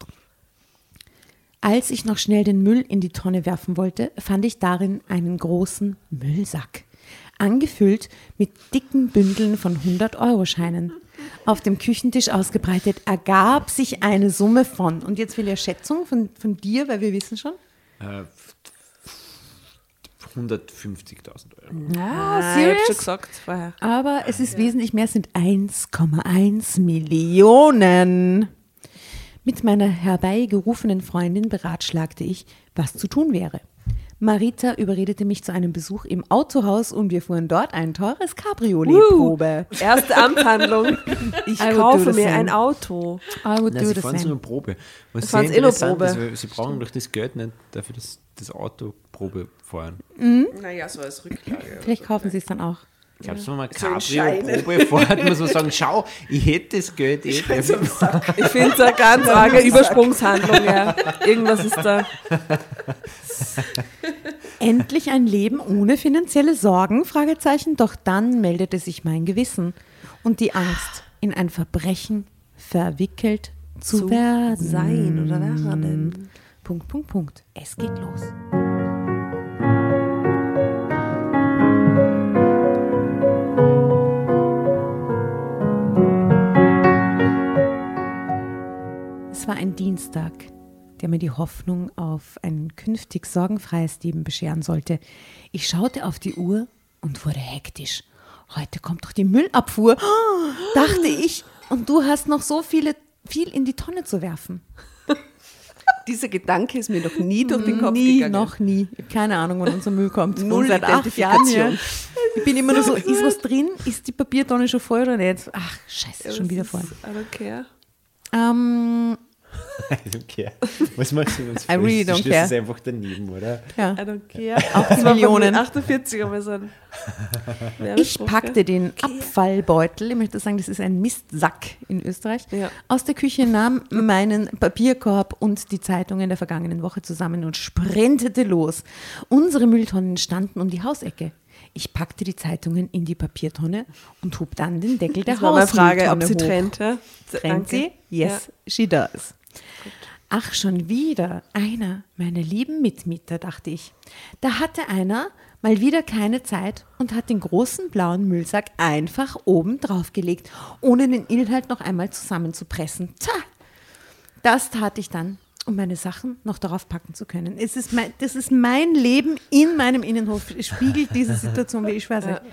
Als ich noch schnell den Müll in die Tonne werfen wollte, fand ich darin einen großen Müllsack, angefüllt mit dicken Bündeln von hundert-Euro-Scheinen. Auf dem Küchentisch ausgebreitet ergab sich eine Summe von, und jetzt will ich eine Schätzung von, von dir, weil wir wissen schon, Äh, hundertfünfzigtausend Euro. Ah, Ah, ich hab serious? schon gesagt vorher. Aber es ist wesentlich mehr, es sind eins Komma eins Millionen. Mit meiner herbeigerufenen Freundin beratschlagte ich, was zu tun wäre. Marita überredete mich zu einem Besuch im Autohaus und wir fuhren dort ein teures Cabriolet-Probe. Erste Amtshandlung. Ich I would do kaufe the mir same. ein Auto. I would Nein, do sie the fahren so same. eine Probe. Was Sie sehr fahren's eh nur interessant Probe. ist, weil sie brauchen doch das Geld nicht dafür, dass das Auto Probe fahren. Naja, so als Rücklage. Vielleicht kaufen sie es dann auch. Glaubst du, wenn man So in Scheinen. Cabrio-Probe fährt, muss man sagen, schau, ich hätte das Geld eh. Ich finde es eine ganz arge Übersprungshandlung. Ja. Irgendwas ist da. Endlich ein Leben ohne finanzielle Sorgen? Fragezeichen. Doch dann meldete sich mein Gewissen und die Angst, in ein Verbrechen verwickelt zu, Zu werden. sein oder werden. Punkt, Punkt, Punkt. Es geht los. Es war ein Dienstag, der mir die Hoffnung auf ein künftig sorgenfreies Leben bescheren sollte. Ich schaute auf die Uhr und wurde hektisch. Heute kommt doch die Müllabfuhr, dachte ich. Und du hast noch so viele, viel in die Tonne zu werfen. Dieser Gedanke ist mir noch nie durch den Kopf nie, gegangen. noch nie. Ich hab keine Ahnung, wann unser Müll kommt. Null Und seit acht Jahren hier. Identifikation. Ich bin immer nur so, ist was drin? Ist die Papiertonne schon voll oder nicht? Ach, scheiße, schon wieder voll. I don't care. Ähm, I don't care. Was machst du, wenn es I really Du don't stehst care. es einfach daneben, oder? ja. I don't care. Auch die Das war von Millionen. den achtundvierzig, aber so ein Ich Werbespruch, packte gell? den Abfallbeutel, ich möchte sagen, das ist ein Mistsack in Österreich, Ja. aus der Küche, nahm meinen Papierkorb und die Zeitungen der vergangenen Woche zusammen und sprintete los. Unsere Mülltonnen standen um die Hausecke. Ich packte die Zeitungen in die Papiertonne und hob dann den Deckel der Das war meine Hausmülltonne Frage, ob sie hoch. trennt. Ja? Trennt Danke. sie? Yes, she does. Ach, schon wieder einer meiner lieben Mitmieter, dachte ich. Da hatte einer mal wieder keine Zeit und hat den großen blauen Müllsack einfach oben drauf gelegt, ohne den Inhalt noch einmal zusammenzupressen. Tja, das tat ich dann, um meine Sachen noch darauf packen zu können. Es ist mein, das ist mein Leben in meinem Innenhof. Es spiegelt diese Situation, wie ich weiß nicht.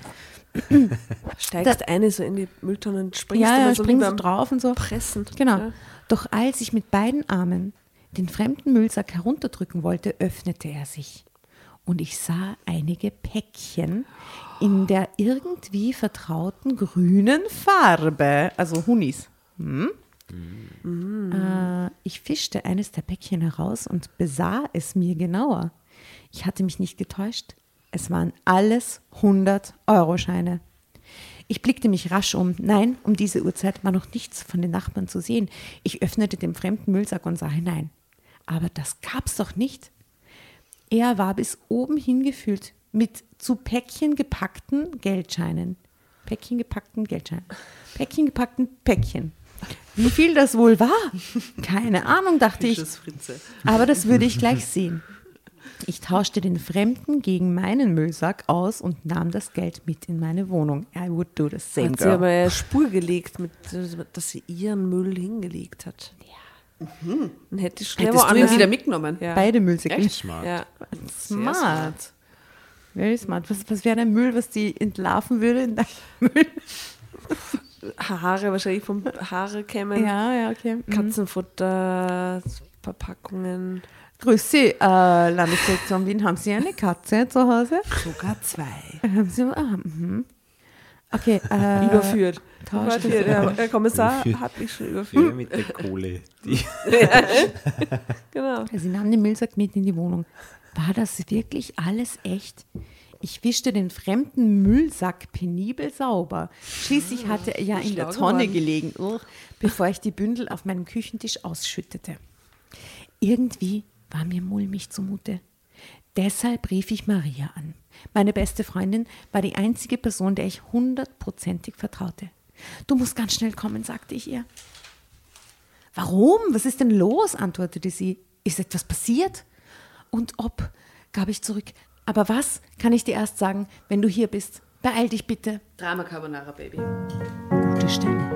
Steigst eine so in die Mülltonne und springst Ja, immer ja, so springst wie du beim drauf und so. Pressen. Genau. Ja. Doch als ich mit beiden Armen den fremden Müllsack herunterdrücken wollte, öffnete er sich. Und ich sah einige Päckchen in der irgendwie vertrauten grünen Farbe, also Hunis. Hm? Äh, ich fischte eines der Päckchen heraus und besah es mir genauer. Ich hatte mich nicht getäuscht. Es waren alles hundert-Euro-Scheine. Ich blickte mich rasch um. Nein, um diese Uhrzeit war noch nichts von den Nachbarn zu sehen. Ich öffnete den fremden Müllsack und sah hinein. Aber das gab's doch nicht. Er war bis oben hingefüllt mit zu Päckchen gepackten Geldscheinen. Päckchen gepackten Geldscheinen. Päckchen gepackten Päckchen. Wie viel das wohl war? Keine Ahnung, dachte ich. Fisches Fritze. Aber das würde ich gleich sehen. Ich tauschte den Fremden gegen meinen Müllsack aus und nahm das Geld mit in meine Wohnung. I would do the same, Hat sie girl. aber eine Spur gelegt, mit, dass sie ihren Müll hingelegt hat. Ja. Mhm. Dann hätte ich schnell Hättest du ihn woanders wieder mitgenommen? Ja. Beide Müllsäcke. Smart. Ja. Smart. smart. Very smart. Was, was wäre der Müll, was die entlarven würde in deinem Müll? Haare, wahrscheinlich vom Haare kämmen. Ja, ja, okay. Mhm. Katzenfutter, Verpackungen. Grüß Sie, äh, Landesdirektion Wien. Haben Sie eine Katze zu Hause? Sogar zwei. Haben Sie, ah, mhm. Okay, äh, Überführt. tauscht Warte, das- der, der Kommissar Überführt. hat mich schon überführt. Ja, mit der Kohle. Die, Genau. Sie nahm den Müllsack mit in die Wohnung. War das wirklich alles echt? Ich wischte den fremden Müllsack penibel sauber. Schließlich hatte er ja in der schlau Tonne geworden. gelegen, Ugh, bevor ich die Bündel auf meinem Küchentisch ausschüttete. Irgendwie war mir mulmig zumute. Deshalb rief ich Maria an. Meine beste Freundin war die einzige Person, der ich hundertprozentig vertraute. Du musst ganz schnell kommen, sagte ich ihr. Warum? Was ist denn los? Antwortete sie. Ist etwas passiert? Und ob, gab ich zurück. Aber was, kann ich dir erst sagen, wenn du hier bist. Beeil dich bitte. Drama Carbonara, Baby. Gute Stelle.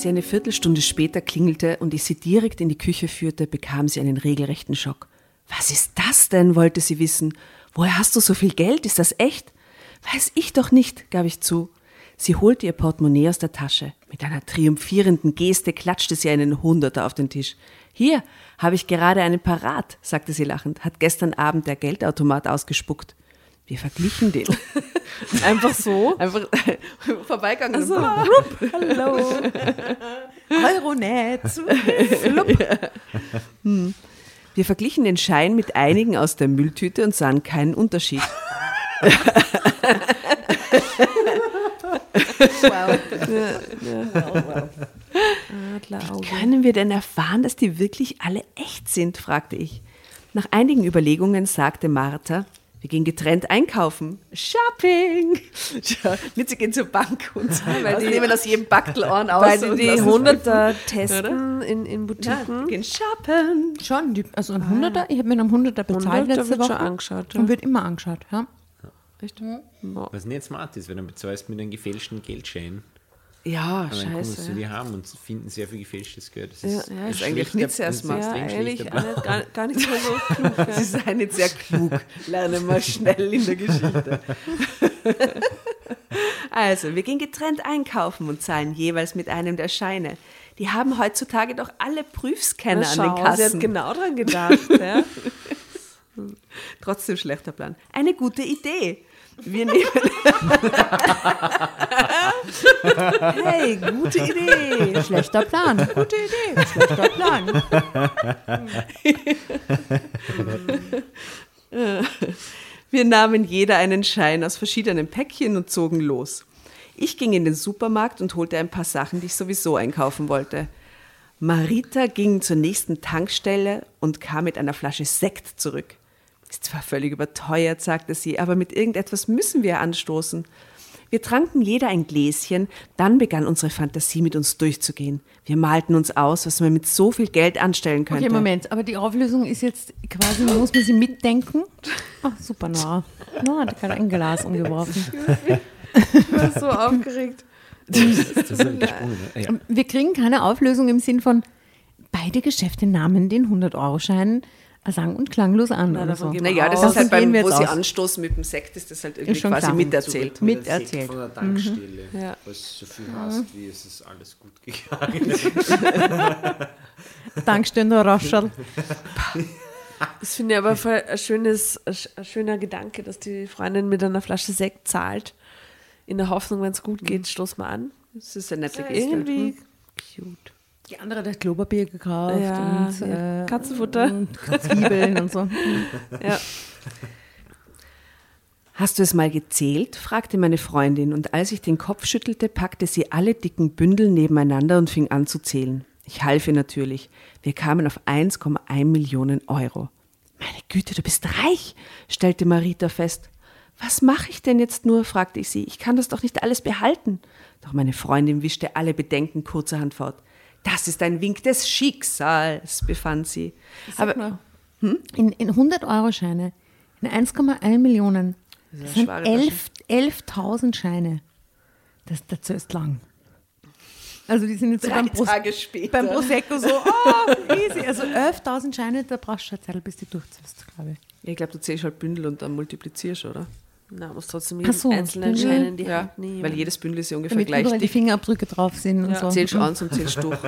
Als sie eine Viertelstunde später klingelte und ich sie direkt in die Küche führte, bekam sie einen regelrechten Schock. Was ist das denn, wollte sie wissen. Woher hast du so viel Geld? Ist das echt? Weiß ich doch nicht, gab ich zu. Sie holte ihr Portemonnaie aus der Tasche. Mit einer triumphierenden Geste klatschte sie einen Hunderter auf den Tisch. Hier, habe ich gerade einen parat, sagte sie lachend, hat gestern Abend der Geldautomat ausgespuckt. Wir verglichen den. Einfach so. Einfach vorbeigegangen. Also, Hallo. Euronet. hm. Wir verglichen den Schein mit einigen aus der Mülltüte und sahen keinen Unterschied. Wow. Ja, ja. Wow, wow. Wie können wir denn erfahren, dass die wirklich alle echt sind, fragte ich. Nach einigen Überlegungen sagte Martha, wir gehen getrennt einkaufen. Shopping! Nicht, sie gehen zur Bank und so, weil die nehmen aus jedem Backel Ohren aus. Weil die, und die lassen- Hunderter testen in, in Ja, Boutiquen. die gehen shoppen. Schon, die, also ein Hunderter, ich habe mir einen Hunderter bezahlt Hunderter letzte wird Woche. schon angeschaut, ja. Und wird immer angeschaut, ja. Echt? Was nicht smart ist, wenn du bezahlst mit einem gefälschten Geldschein. Ja, Und dann kommen sie scheiße. die haben und finden sehr viel gefälschtes Geld. Das Ja, ist, ja, ein ist eigentlich schlechter- nicht sehr ein smart. Ja, extrem eigentlich schlechter Plan. gar, gar, gar nicht mehr so klug. Ja. Sie seien nicht sehr klug. Lernen wir schnell in der Geschichte. Also, wir gehen getrennt einkaufen und zahlen jeweils mit einem der Scheine. Die haben heutzutage doch alle Prüfscanner Na, an den schau, sie Kassen. hat genau dran gedacht. Ja. Trotzdem schlechter Plan. Eine gute Idee. Wir nehmen. Hey, gute Idee. Schlechter Plan. Gute Idee. Schlechter Plan. Wir nahmen jeder einen Schein aus verschiedenen Päckchen und zogen los. Ich ging in den Supermarkt und holte ein paar Sachen, die ich sowieso einkaufen wollte. Marita ging zur nächsten Tankstelle und kam mit einer Flasche Sekt zurück. Ist zwar völlig überteuert, sagte sie, aber mit irgendetwas müssen wir anstoßen. Wir tranken jeder ein Gläschen, dann begann unsere Fantasie mit uns durchzugehen. Wir malten uns aus, was man mit so viel Geld anstellen könnte. Okay, Moment, aber die Auflösung ist jetzt quasi, muss man sie mitdenken. Ach, super, Nora. Nora hat gerade ein Glas umgeworfen. Ich war so aufgeregt. Das ist ein gesprungen, ne? Ja. Wir kriegen keine Auflösung im Sinn von, beide Geschäfte nahmen den hundert-Euro-Schein sang- und klanglos an. Na, oder davon so. gehen Naja, das Davon ist halt gehen beim, wir wo jetzt sie aus. anstoßen mit dem Sekt, ist das halt irgendwie Ist schon quasi klar. miterzählt. So mit Miterzählt. Von der Tankstelle, Ja. was so viel hast, wie es ist alles gut gegangen. Dankstehender Rascherl. Das finde ich aber voll ein, schönes, ein schöner Gedanke, dass die Freundin mit einer Flasche Sekt zahlt. In der Hoffnung, wenn es gut geht, stoß mal an. Das ist eine nette Ja, Geste. irgendwie cute. Die andere hat Klopapier gekauft Ja, und ja. äh, Katzenfutter. und Zwiebeln und so. Ja. Hast du es mal gezählt? Fragte meine Freundin, und als ich den Kopf schüttelte, packte sie alle dicken Bündel nebeneinander und fing an zu zählen. Ich half ihr natürlich. Wir kamen auf eins Komma eins Millionen Euro. Meine Güte, du bist reich, stellte Marita fest. Was mache ich denn jetzt nur? Fragte ich sie. Ich kann das doch nicht alles behalten. Doch meine Freundin wischte alle Bedenken kurzerhand fort. Das ist ein Wink des Schicksals, befand sie. Aber hm? in, in hundert-Euro-Scheine, in eins Komma eins Millionen, das, ist sind eine schwere elf elftausend Scheine. Das, das ist lang. Also die sind jetzt so Drei beim, Pros Tage später. beim Prosecco so, oh, easy. Also elftausend Scheine, da brauchst du schon eine Zeit, bis du durchziehst, glaube ich. Ich glaube, du zählst halt Bündel und dann multiplizierst, oder? Na, muss trotzdem Ach jeden so, einzelnen Bündel. Schein in die Ja, Hand nehmen. weil jedes Bündel ist ja ungefähr Damit gleich überall die dick. Fingerabdrücke drauf sind und Ja. so. Zählst eins und zählst durch.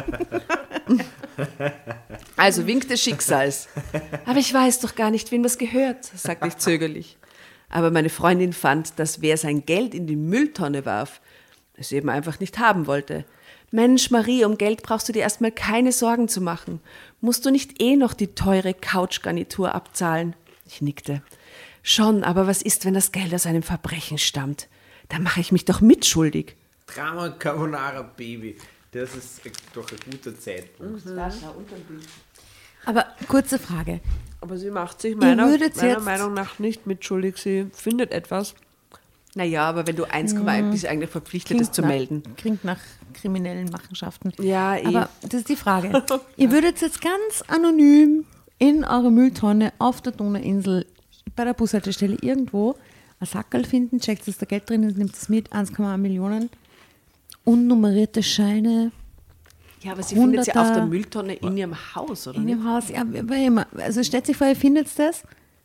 Also Wink des Schicksals. Aber ich weiß doch gar nicht, wem das gehört, sagte ich zögerlich. Aber meine Freundin fand, dass wer sein Geld in die Mülltonne warf, es eben einfach nicht haben wollte. Mensch, Marie, um Geld brauchst du dir erstmal keine Sorgen zu machen. Musst du nicht eh noch die teure Couchgarnitur abzahlen? Ich nickte. Schon, aber was ist, wenn das Geld aus einem Verbrechen stammt? Da mache ich mich doch mitschuldig. Drama Carbonara Baby. Das ist doch ein guter Zeitpunkt. Aber kurze Frage. Aber sie macht sich meiner, würdet meiner jetzt- Meinung nach nicht mitschuldig. Sie findet etwas. Naja, aber wenn du eins Komma eins bist, eigentlich verpflichtet, es zu nach, melden. Klingt nach kriminellen Machenschaften. Ja, eh. Aber das ist die Frage. Ihr würdet jetzt ganz anonym in eurer Mülltonne auf der Donauinsel bei der Bushaltestelle irgendwo ein Sackerl finden, checkt, dass da Geld drin ist, nimmt es mit, eins Komma eins Millionen, unnummerierte Scheine, Ja, aber sie findet sie Hunderter- auf der Mülltonne in ihrem Haus, oder In nicht? dem Haus, ja, aber immer. Also stellt sich vor, ihr findet das.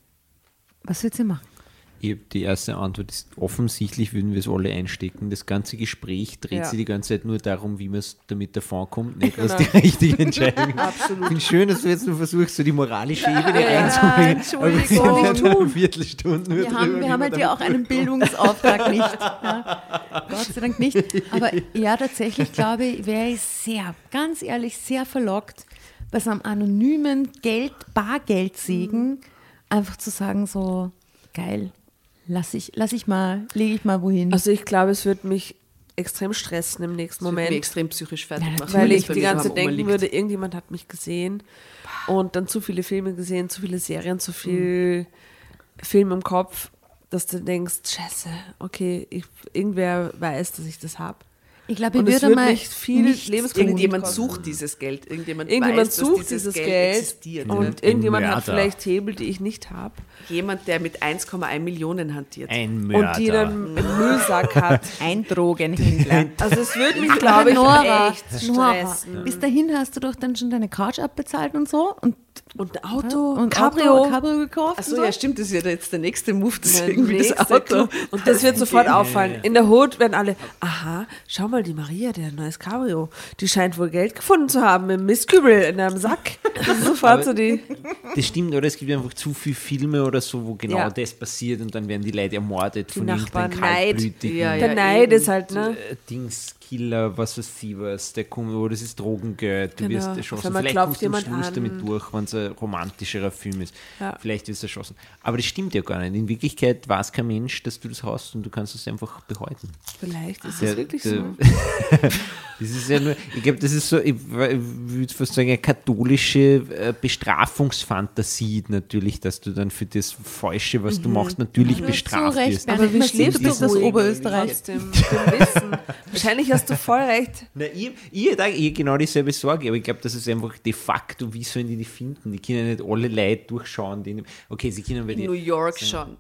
Was würdet ihr machen? Ich hab die erste Antwort ist, offensichtlich würden wir es alle einstecken. Das ganze Gespräch dreht Ja. sich die ganze Zeit nur darum, wie man es damit davon kommt, nicht was die richtige Entscheidung ist. Absolut. Ich finde schön, dass du jetzt nur versuchst, so die moralische Ebene Ja, reinzubringen. Entschuldigung. Aber wir sind eine Viertelstunde nur Wir drüber, haben, wie wir haben man halt ja auch damit- einen Bildungsauftrag nicht. Ja. Gott sei Dank nicht. Aber ja, tatsächlich glaube ich, wäre ich sehr, ganz ehrlich, sehr verlockt, bei so einem anonymen Geld, Bargeldsegen einfach zu sagen, so geil, lass ich, lass ich mal, lege ich mal wohin. Also ich glaube, es wird mich extrem stressen im nächsten Das wird mich Moment, extrem psychisch fertig Ja, machen. weil wenn ich es bei die mir ganze daheim Zeit denken rumliegt. würde, irgendjemand hat mich gesehen und dann zu viele Filme gesehen, zu viele Serien, zu viel Film im Kopf, dass du denkst, scheiße, okay, ich, irgendwer weiß, dass ich das habe. ich glaube, ich und es würde wird mal mich viel nichts Lebensqualität tun. Irgendjemand kosten. sucht dieses Geld. Irgendjemand, Irgendjemand weiß, sucht dass dieses, dieses Geld, Geld existiert. und ne? irgendjemand hat Mörder. vielleicht Hebel, die ich nicht habe. Jemand, der mit eins Komma eins Millionen hantiert. Ein Mörder. Und die dann im Müllsack hat. Ein Drogenhändler. Also es würde mich, glaube ich, Nora, echt Nora, stressen. bis dahin hast du doch dann schon deine Couch abbezahlt und so und, Und ein Auto, und Cabrio. Auto, Cabrio gekauft. Achso, und so. ja, stimmt, das ist ja jetzt der nächste Move, das Mein irgendwie das nächster Auto. Clou. Und das wird sofort auffallen. In der Hood werden alle, aha, schau mal, die Maria, der hat ein neues Cabrio, die scheint wohl Geld gefunden zu haben im Mistkübel in einem Sack. Das ist sofort Aber- so die, Das stimmt, oder? Es gibt einfach zu viele Filme oder so, wo genau Ja. das passiert und dann werden die Leute ermordet von Nachbarn, irgendeinem Neid. kaltblütigen Ja, der ja, Neid eben. ist halt, ne? äh, Dings, Killer, was weiß ich was, der kommt, oh, das ist Drogengeld, du Genau. wirst Auf erschossen. einmal Vielleicht klopft kommst du am jemand Schluss an. damit durch, wenn es ein romantischerer Film ist. Ja. Vielleicht wirst du erschossen. Aber das stimmt ja gar nicht. In Wirklichkeit weiß kein Mensch, dass du das hast und du kannst es einfach behalten. Vielleicht ist Der- es wirklich der- so. Das ist ja nur, ich glaube, das ist so, ich, ich würde fast sagen, eine katholische äh, Bestrafungsfantasie natürlich, dass du dann für das Falsche, was du machst, natürlich bestraft Recht, wirst. Bernd. Aber wie Man schläfst sieht du doch das ruhig Oberösterreich. aus dem, dem Wissen? Wahrscheinlich hast du voll recht. Na, ich, ich, ich, ich genau dieselbe Sorge, aber ich glaube, das ist einfach de facto, wie sollen die die finden? Die können nicht alle Leute durchschauen. Die, okay, sie können bei In dir. New York schon.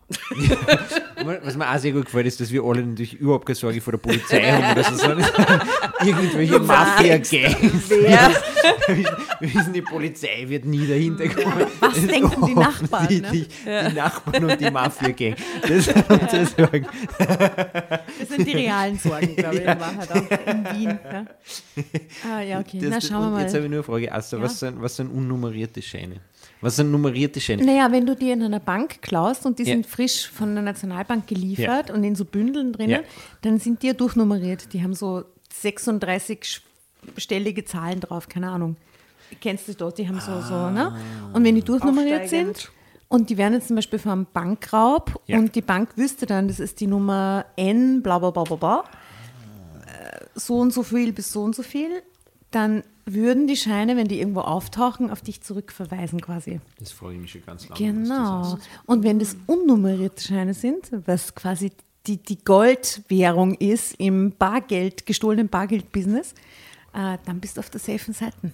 Was mir auch sehr gut gefällt, ist, dass wir alle natürlich überhaupt keine Sorge vor der Polizei haben oder so, sondern irgendwelche Mafia-Gangs. Wer? Wir wissen, die Polizei wird nie dahinter kommen. Was denken die Nachbarn, ne? Offensichtlich Die Nachbarn und die Mafia-Gang. Das sind unsere Sorgen. Das sind die realen Sorgen, glaube ich, in Wahrheit auch in Wien. Ja. Ah, ja, okay. Das, Na, schauen wir und mal. Jetzt habe ich nur eine Frage, Asta, Ja. was, sind, was sind unnummerierte Scheine? Was sind nummerierte Scheine? Naja, wenn du die in einer Bank klaust und die Ja. sind frisch von der Nationalbank geliefert und in so Bündeln drinnen, Ja. dann sind die ja durchnummeriert. Die haben so sechsunddreißig-stellige Zahlen drauf, keine Ahnung. Kennst du doch, die haben so, so, ne? Und wenn die durchnummeriert Aufsteigend. sind und die werden jetzt zum Beispiel vor einem Bankraub Ja. und die Bank wüsste dann, das ist die Nummer N, bla bla bla bla bla, äh, so und so viel bis so und so viel, dann würden die Scheine, wenn die irgendwo auftauchen, auf dich zurückverweisen quasi. Das frage ich mich schon ganz lange. Genau. Was das heißt. Und wenn das unnummerierte Scheine sind, was quasi die, die Goldwährung ist im Bargeld, gestohlenen Bargeld-Business, äh, dann bist du auf der safen Seite.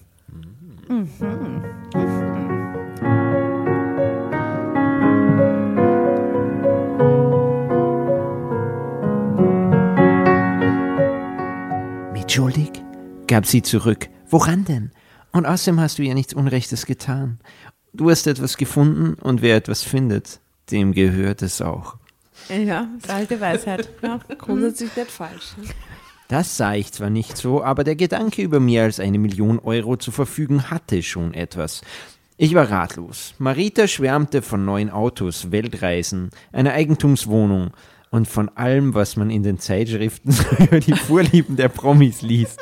Mitschuldig? Gab sie zurück. Woran denn? Und außerdem hast du ihr nichts Unrechtes getan. Du hast etwas gefunden und wer etwas findet, dem gehört es auch. Ja, das ist alte Weisheit. Ja. Grundsätzlich nicht falsch. Ne? Das sah ich zwar nicht so, aber der Gedanke, über mehr als eine Million Euro zu verfügen, hatte schon etwas. Ich war ratlos. Marita schwärmte von neuen Autos, Weltreisen, einer Eigentumswohnung und von allem, was man in den Zeitschriften über die Vorlieben der Promis liest.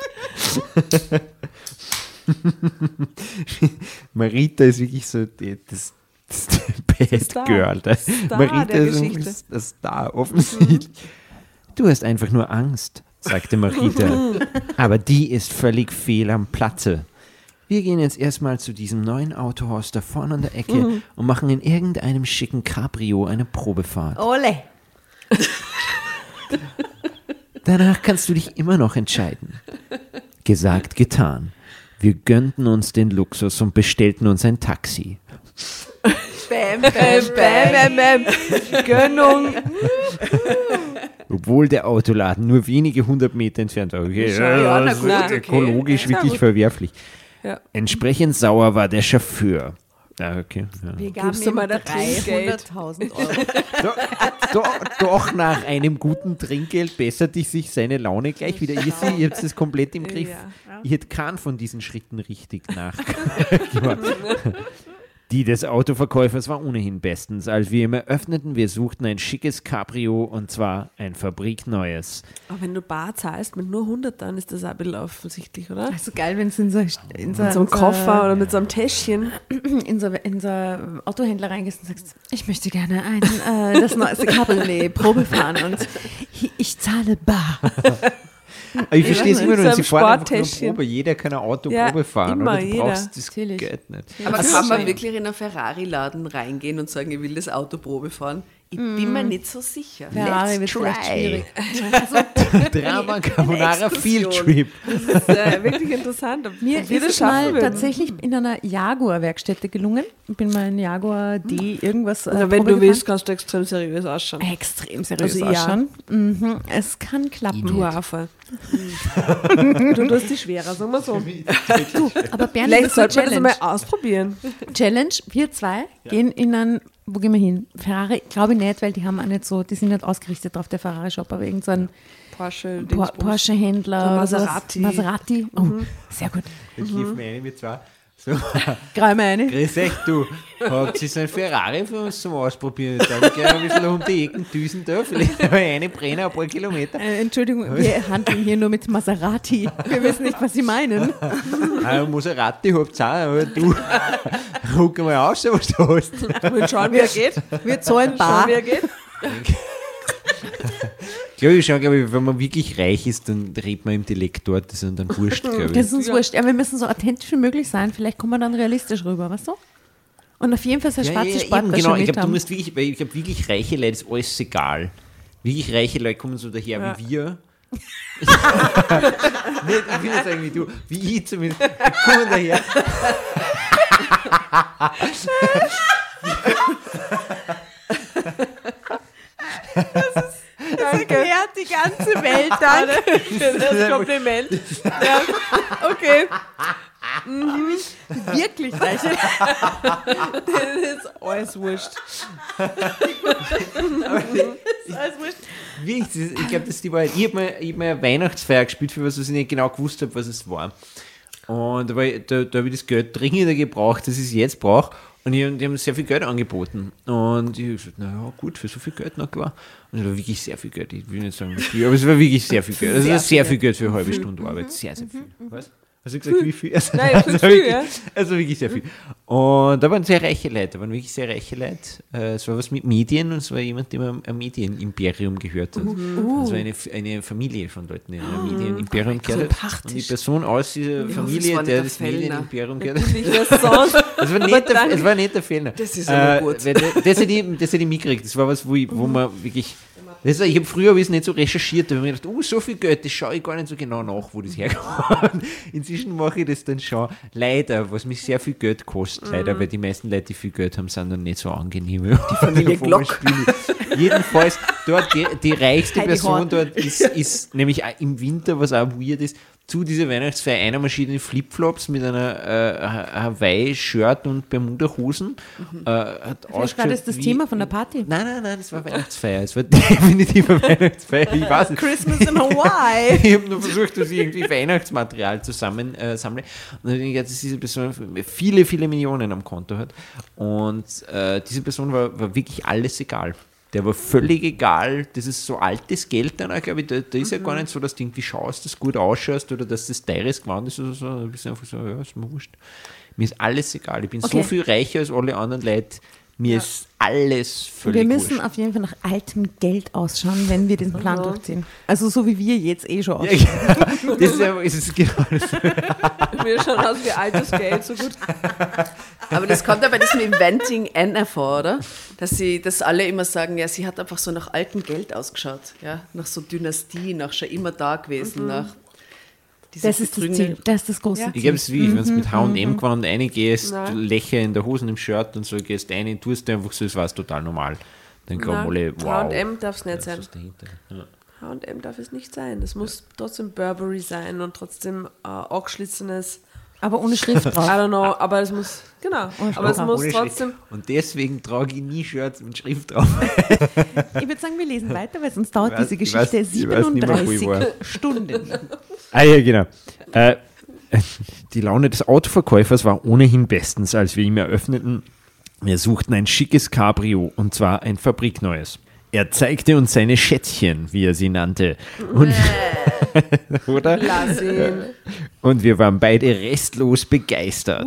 Marita ist wirklich so die, das, das Bad Star. Girl. Das, Star Marita der ist Geschichte. ein das Star, offensichtlich. Du hast einfach nur Angst, sagte Marita. Aber die ist völlig fehl am Platze. Wir gehen jetzt erstmal zu diesem neuen Autohaus da vorne an der Ecke und machen in irgendeinem schicken Cabrio eine Probefahrt. Ole! Danach kannst du dich immer noch entscheiden. Gesagt, getan. Wir gönnten uns den Luxus und bestellten uns ein Taxi. Bam, bam, bam, bam, bam. Gönnung. obwohl der Autoladen nur wenige hundert Meter entfernt war. Okay, Ja, ja, na das gut, ist okay. ökologisch Ja, wirklich gut. verwerflich. Ja. Entsprechend sauer war der Chauffeur. Ah, okay. Ja. Wir gaben Gibst du ihm mal da Trinkgeld? dreihunderttausend Euro. Doch, doch, doch nach einem guten Trinkgeld besserte sich seine Laune gleich wieder. Ihr, seht, ihr habt es komplett im Griff. Ja. Ich hätte keinen von diesen Schritten richtig nachgemacht. Die des Autoverkäufers war ohnehin bestens. Als wir ihm eröffneten, wir suchten ein schickes Cabrio und zwar ein fabrikneues. Aber wenn du bar zahlst mit nur hundert, dann ist das auch ein bisschen offensichtlich, oder? Also geil, wenn es in so, in so, Mit so einem Koffer oder mit so einem Täschchen. in so, in so einen Autohändler reingehst und sagst, ich möchte gerne ein, äh, das neueste Cabriolet Probe fahren und ich, ich zahle bar. Aber ich verstehe es weiß immer nicht, noch, so sie ein fahren einfach nur Sporttäschchen. Probe. Jeder kann ein Auto Ja, Probe fahren. immer, oder? Du jeder. brauchst das Natürlich. Geld nicht. Aber Das kann ist man schön. wirklich in einen Ferrari-Laden reingehen und sagen, ich will das Auto Probe fahren? Ich bin mir nicht so sicher. Ferrari wird vielleicht try. schwierig. Drama Carbonara Field Exkursion. Trip. Das ist äh, wirklich interessant, ob Mir ob wir ist das es mal schaffen würden. tatsächlich in einer Jaguar-Werkstätte gelungen. Ich bin mal in Jaguar D irgendwas. Äh, Also wenn Probe du willst, gefahren. kannst du extrem seriös ausschauen. Extrem seriös Also ja. ausschauen. Mhm. Es kann klappen. Du Affe. Du tust die schwerer, sagen wir so. Du, aber Bernd, Vielleicht das ist sollte eine man das Challenge. einmal ausprobieren. Challenge, wir zwei gehen in einen, wo gehen wir hin? Ferrari, glaube ich nicht, weil die haben auch nicht so, die sind nicht ausgerichtet auf der Ferrari-Shop, aber irgend so ein Porsche, Por Porsche-Händler. So oder sowas. Maserati. Maserati, oh, sehr gut. Jetzt lief mir eine mit zwei. So, Greif mir eine. grüß euch, du. Habt ihr so ein Ferrari für uns zum Ausprobieren? Da habe ich gleich ein bisschen um die Ecken düsen da. Vielleicht aber eine Brenner, ein paar Kilometer. Äh, Entschuldigung, wir handeln hier nur mit Maserati. Wir wissen nicht, was Sie meinen. Ah, Maserati habt ihr auch, aber du. Guck mal aus, was du hast. Und schauen, wie er geht. Wir zahlen Schauen, bar. wie er geht. Glaube ich schon, glaube ich, wenn man wirklich reich ist, dann dreht man im Dialekt dort, das ist dann wurscht, glaube Das ich. ist uns wurscht. Ja, wir müssen so authentisch wie möglich sein. Vielleicht kommen wir dann realistisch rüber, weißt du? Und auf jeden Fall so eine Ja, schwarze ja, Sport, eben, was genau, schon ich mit glaube, du haben. musst wirklich, weil ich glaube, wirklich reiche Leute ist alles egal. Wirklich reiche Leute kommen so daher Ja. wie wir. nicht, ich will nicht sagen wie du, wie ich zumindest. Die kommen daher. Das erklärt die ganze Welt, danke. Das ist ein Kompliment. Ja. Okay. Wirklich reiche. Das ist alles wurscht. Wirklich, das ist- ich glaube, das ist die Wahrheit. Ich habe mal, ich hab mal eine Weihnachtsfeier gespielt, für was ich nicht genau gewusst habe, was es war. Und da, war ich- da, da habe ich das Geld dringender gebraucht, das ich jetzt brauche. Und die, die haben sehr viel Geld angeboten. Und ich habe gesagt, naja, gut, für so viel Geld, na klar. Und es war wirklich sehr viel Geld. Ich will nicht sagen, wie viel, aber es war wirklich sehr viel Geld. Es war sehr viel Geld für eine halbe Stunde Arbeit. Sehr, sehr viel. Was? Hast du gesagt, wie viel? Also, Nein, ich hab gesagt, also, viel, wirklich, ja. also wirklich sehr viel. Und da waren sehr reiche Leute, da waren wirklich sehr reiche Leute. Äh, Es war was mit Medien und es war jemand, der ein Medienimperium gehört hat. Das war eine, eine Familie von Leuten, die ein Medienimperium gehört hat. Und die Person aus dieser das Familie, war nicht der der das Fellner. Medienimperium gehört hat, Nicht das sonst. es war nicht der, es war nicht der Fehler. Das ist aber gut. Weil das, das hätte ich, das hätte ich mitgekriegt. Das war was, wo, ich, wo man wirklich. Das, ich habe früher hab ich's nicht so recherchiert, da habe ich mir gedacht, oh, so viel Geld, das schaue ich gar nicht so genau nach, wo das herkommt. Inzwischen mache ich das dann schon. Leider, was mich sehr viel Geld kostet, leider, weil die meisten Leute, die viel Geld haben, sind dann nicht so angenehm. Die Familie Glock. Jedenfalls, dort die, die reichste Heidi Person Horn. dort ist, ist nämlich auch im Winter, was auch weird ist, zu dieser Weihnachtsfeier einer Maschine Flipflops mit einer äh, Hawaii-Shirt und Bermuda-Hosen. Äh, hat Vielleicht war das das wie- Thema von der Party. Nein, nein, nein, das war Weihnachtsfeier. Es war definitiv eine Weihnachtsfeier. Ich weiß nicht. Christmas in Hawaii. Ich habe nur versucht, dass ich irgendwie Weihnachtsmaterial zusammen äh, sammle. Und dann denke ich, dass diese Person viele, viele Millionen am Konto hat. Und äh, diese Person war, war wirklich alles egal. Der war völlig egal. Das ist so altes Geld dann, auch, glaube ich. Da, da ist ja gar nicht so, dass du irgendwie schaust, dass du gut ausschaust oder dass das teures Gewand ist oder so. Da bist du einfach so, ja, ist mir wurscht. Mir ist alles egal. Ich bin Okay. so viel reicher als alle anderen Leute. Mir ist alles völlig Wir müssen wurscht. auf jeden Fall nach altem Geld ausschauen, wenn wir diesen Plan durchziehen. Also so wie wir jetzt eh schon Ja, ausschauen. genau. Das ist, ja, es ist genau das. Wir schauen aus wie altes Geld, so gut. Aber das kommt ja bei diesem Inventing Anna vor, oder? Dass sie, dass alle immer sagen, ja, sie hat einfach so nach altem Geld ausgeschaut, ja, nach so Dynastie, nach schon immer da gewesen, nach diese Das ist das betrügende- Ziel. Das ist das große Ja. Ich Ziel. glaube, es ist wie, wenn du mit H und M-Gewand reingehst, Nein. Löcher in der Hose und im Shirt und so, gehst rein, tust du einfach so, es war total normal. Dann glauben alle, wow. H und M darf es nicht das sein. ist dahinter. Ja. H und M darf es nicht sein. Das muss trotzdem Burberry sein und trotzdem äh, angeschlissenes, Aber ohne Schrift I drauf. don't know, aber es muss, genau, aber es drauf. muss Ohne trotzdem, Schrift. Und deswegen trage ich nie Shirts mit Schrift drauf. Ich würde sagen, wir lesen weiter, weil sonst dauert Ich weiß- diese ich weiß- Geschichte ich weiß nicht mehr, wo ich siebenunddreißig war. Stunden. Ah ja, genau. Äh, die Laune des Autoverkäufers war ohnehin bestens, als wir ihm eröffneten. Wir suchten ein schickes Cabrio, und zwar ein fabrikneues. Er zeigte uns seine Schätzchen, wie er sie nannte. Und, oder? lass ihn. Und wir waren beide restlos begeistert.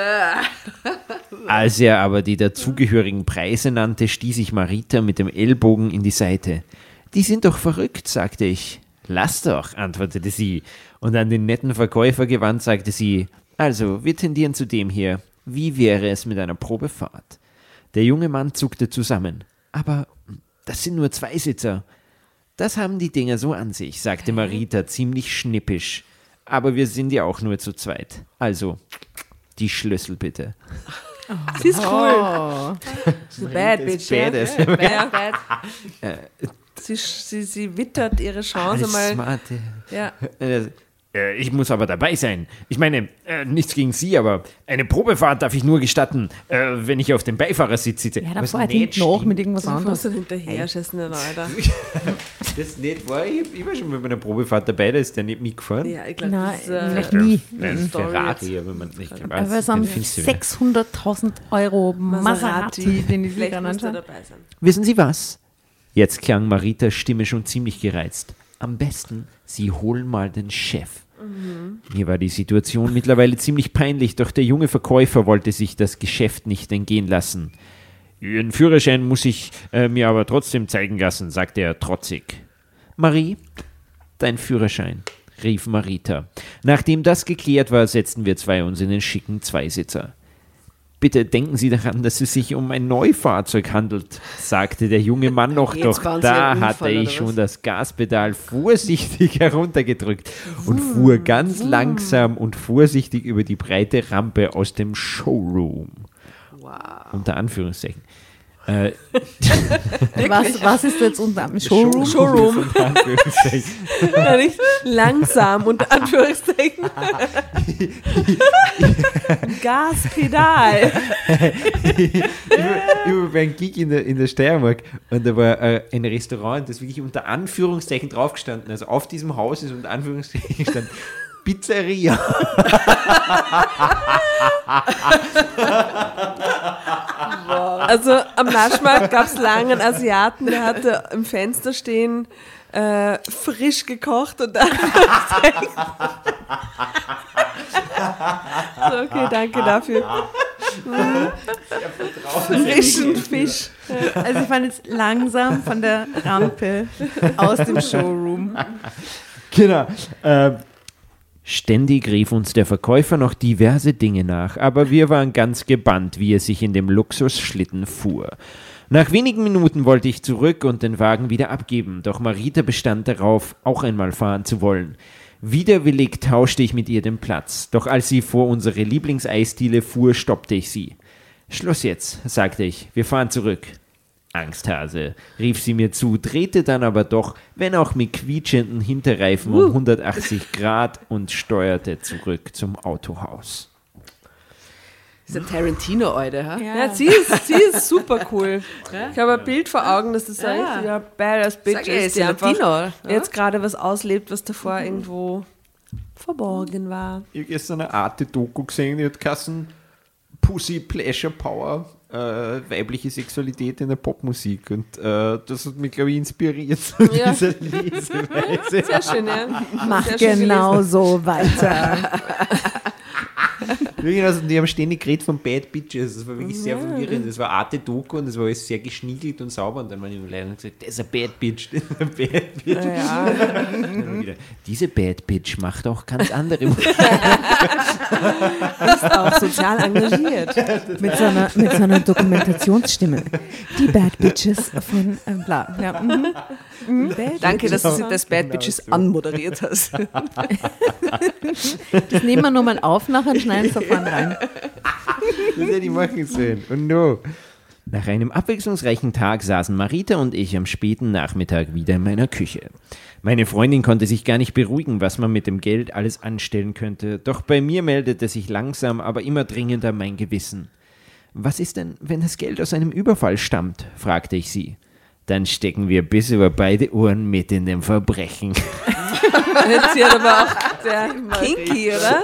Als er aber die dazugehörigen Preise nannte, stieß ich Marita mit dem Ellbogen in die Seite. Die sind doch verrückt, sagte ich. Lass doch, antwortete sie. Und an den netten Verkäufer gewandt, sagte sie, also, wir tendieren zu dem hier. Wie wäre es mit einer Probefahrt? Der junge Mann zuckte zusammen. Aber das sind nur Zweisitzer. Das haben die Dinger so an sich, sagte Marita ziemlich schnippisch. Aber wir sind ja auch nur zu zweit. Also, die Schlüssel bitte. Sie ist cool. So bad, bitch. Ja. Badass. Bad, bad. Sie, sie, sie wittert ihre Chance Alles mal. smarte. Ja. Äh, äh, Ich muss aber dabei sein. Ich meine, äh, nichts gegen Sie, aber eine Probefahrt darf ich nur gestatten, äh, wenn ich auf dem Beifahrersitz sitze. Ja, da Was fahrt nicht hinten noch stimmt. mit irgendwas Du musst anderes. dann hinterher schießen, Alter. Das nicht war. Ich, ich war schon mal bei einer Probefahrt dabei, da ist der nicht mitgefahren. Ja, ich glaube, Nein, das ist äh, vielleicht nie. Ein Story Ferrari, aber man nicht weiß. Aber es haben sechshunderttausend Euro Maserati, den ich Vielleicht gerade müsste er anschaue. dabei sein. Wissen Sie was? Jetzt klang Maritas Stimme schon ziemlich gereizt. Am besten, Sie holen mal den Chef. Mir war die Situation mittlerweile ziemlich peinlich, doch der junge Verkäufer wollte sich das Geschäft nicht entgehen lassen. Ihren Führerschein muss ich äh, mir aber trotzdem zeigen lassen, sagte er trotzig. Marie, dein Führerschein, rief Marita. Nachdem das geklärt war, setzten wir zwei uns in den schicken Zweisitzer. Bitte denken Sie daran, dass es sich um ein Neufahrzeug handelt, sagte der junge Mann noch, Jetzt doch bauen Sie da einen hatte Unfall, ich oder schon was? das Gaspedal vorsichtig heruntergedrückt und fuhr ganz langsam und vorsichtig über die breite Rampe aus dem Showroom. Wow. Unter Anführungszeichen. Äh, Was, was ist jetzt unter dem Showroom? Showroom. Unter Anführungszeichen. Ja, nicht langsam, unter Anführungszeichen. Gaspedal. ich war, ich war bei einem Gig in der, in der Steiermark und da war äh, ein Restaurant, das wirklich unter Anführungszeichen draufgestanden, also auf diesem Haus ist unter Anführungszeichen gestanden Pizzeria. Also am Naschmarkt gab es lange einen Asiaten, der hatte im Fenster stehen, äh, frisch gekocht und dann. So, okay, danke dafür. Frischen Fisch. Also ich fand jetzt langsam von der Rampe aus dem Showroom. Genau. Ähm, Ständig rief uns der Verkäufer noch diverse Dinge nach, aber wir waren ganz gebannt, wie er sich in dem Luxusschlitten fuhr. Nach wenigen Minuten wollte ich zurück und den Wagen wieder abgeben, doch Marita bestand darauf, auch einmal fahren zu wollen. Widerwillig tauschte ich mit ihr den Platz, doch als sie vor unsere Lieblingseisdiele fuhr, stoppte ich sie. »Schluss jetzt«, sagte ich, »wir fahren zurück.« »Angsthase«, rief sie mir zu, drehte dann aber doch, wenn auch mit quietschenden Hinterreifen um hundertachtzig Grad und steuerte zurück zum Autohaus. Das ist ein Tarantino, Alter. Ha? Ja, sie ist, sie ist super cool. Ich habe ein Bild vor Augen, dass das so ein Ja. richtiger Badass Bitch Sag ich, ist, ist die ein einfach Latino, ja? jetzt gerade was auslebt, was davor irgendwo verborgen war. Ich habe gestern eine Arte-Doku gesehen, die hat geheißen Pussy Pleasure Power, äh, weibliche Sexualität in der Popmusik. Und äh, das hat mich, glaube ich, inspiriert zu Ja. dieser Leseweise. Sehr schön, ja. Mach Sehr schön genau gelesen. so weiter. Also, die haben ständig geredet von Bad Bitches. Das war wirklich sehr verwirrend. Das war Arte-Doku und das war alles sehr geschniegelt und sauber. Und dann waren die Leute und gesagt, das ist ein Bad Bitch, das ist ein Bad Bitch. Ja. Dann wieder, diese Bad Bitch macht auch ganz andere Musik. Ist auch sozial engagiert. Mit so einer, mit so einer Dokumentationsstimme. Die Bad Bitches von äh, bla. Ja, mhm. Mhm. Bad Danke, dass Bitches. du das Bad Bitches anmoderiert hast. Das nehmen wir nochmal auf, nachher und schneiden es da vorne rein. Das hätte ich machen sollen. Und no. Nach einem abwechslungsreichen Tag saßen Marita und ich am späten Nachmittag wieder in meiner Küche. Meine Freundin konnte sich gar nicht beruhigen, was man mit dem Geld alles anstellen könnte, doch bei mir meldete sich langsam, aber immer dringender mein Gewissen. »Was ist denn, wenn das Geld aus einem Überfall stammt?« fragte ich sie. »Dann stecken wir bis über beide Ohren mit in dem Verbrechen.« Jetzt hier aber auch der Kinky, oder?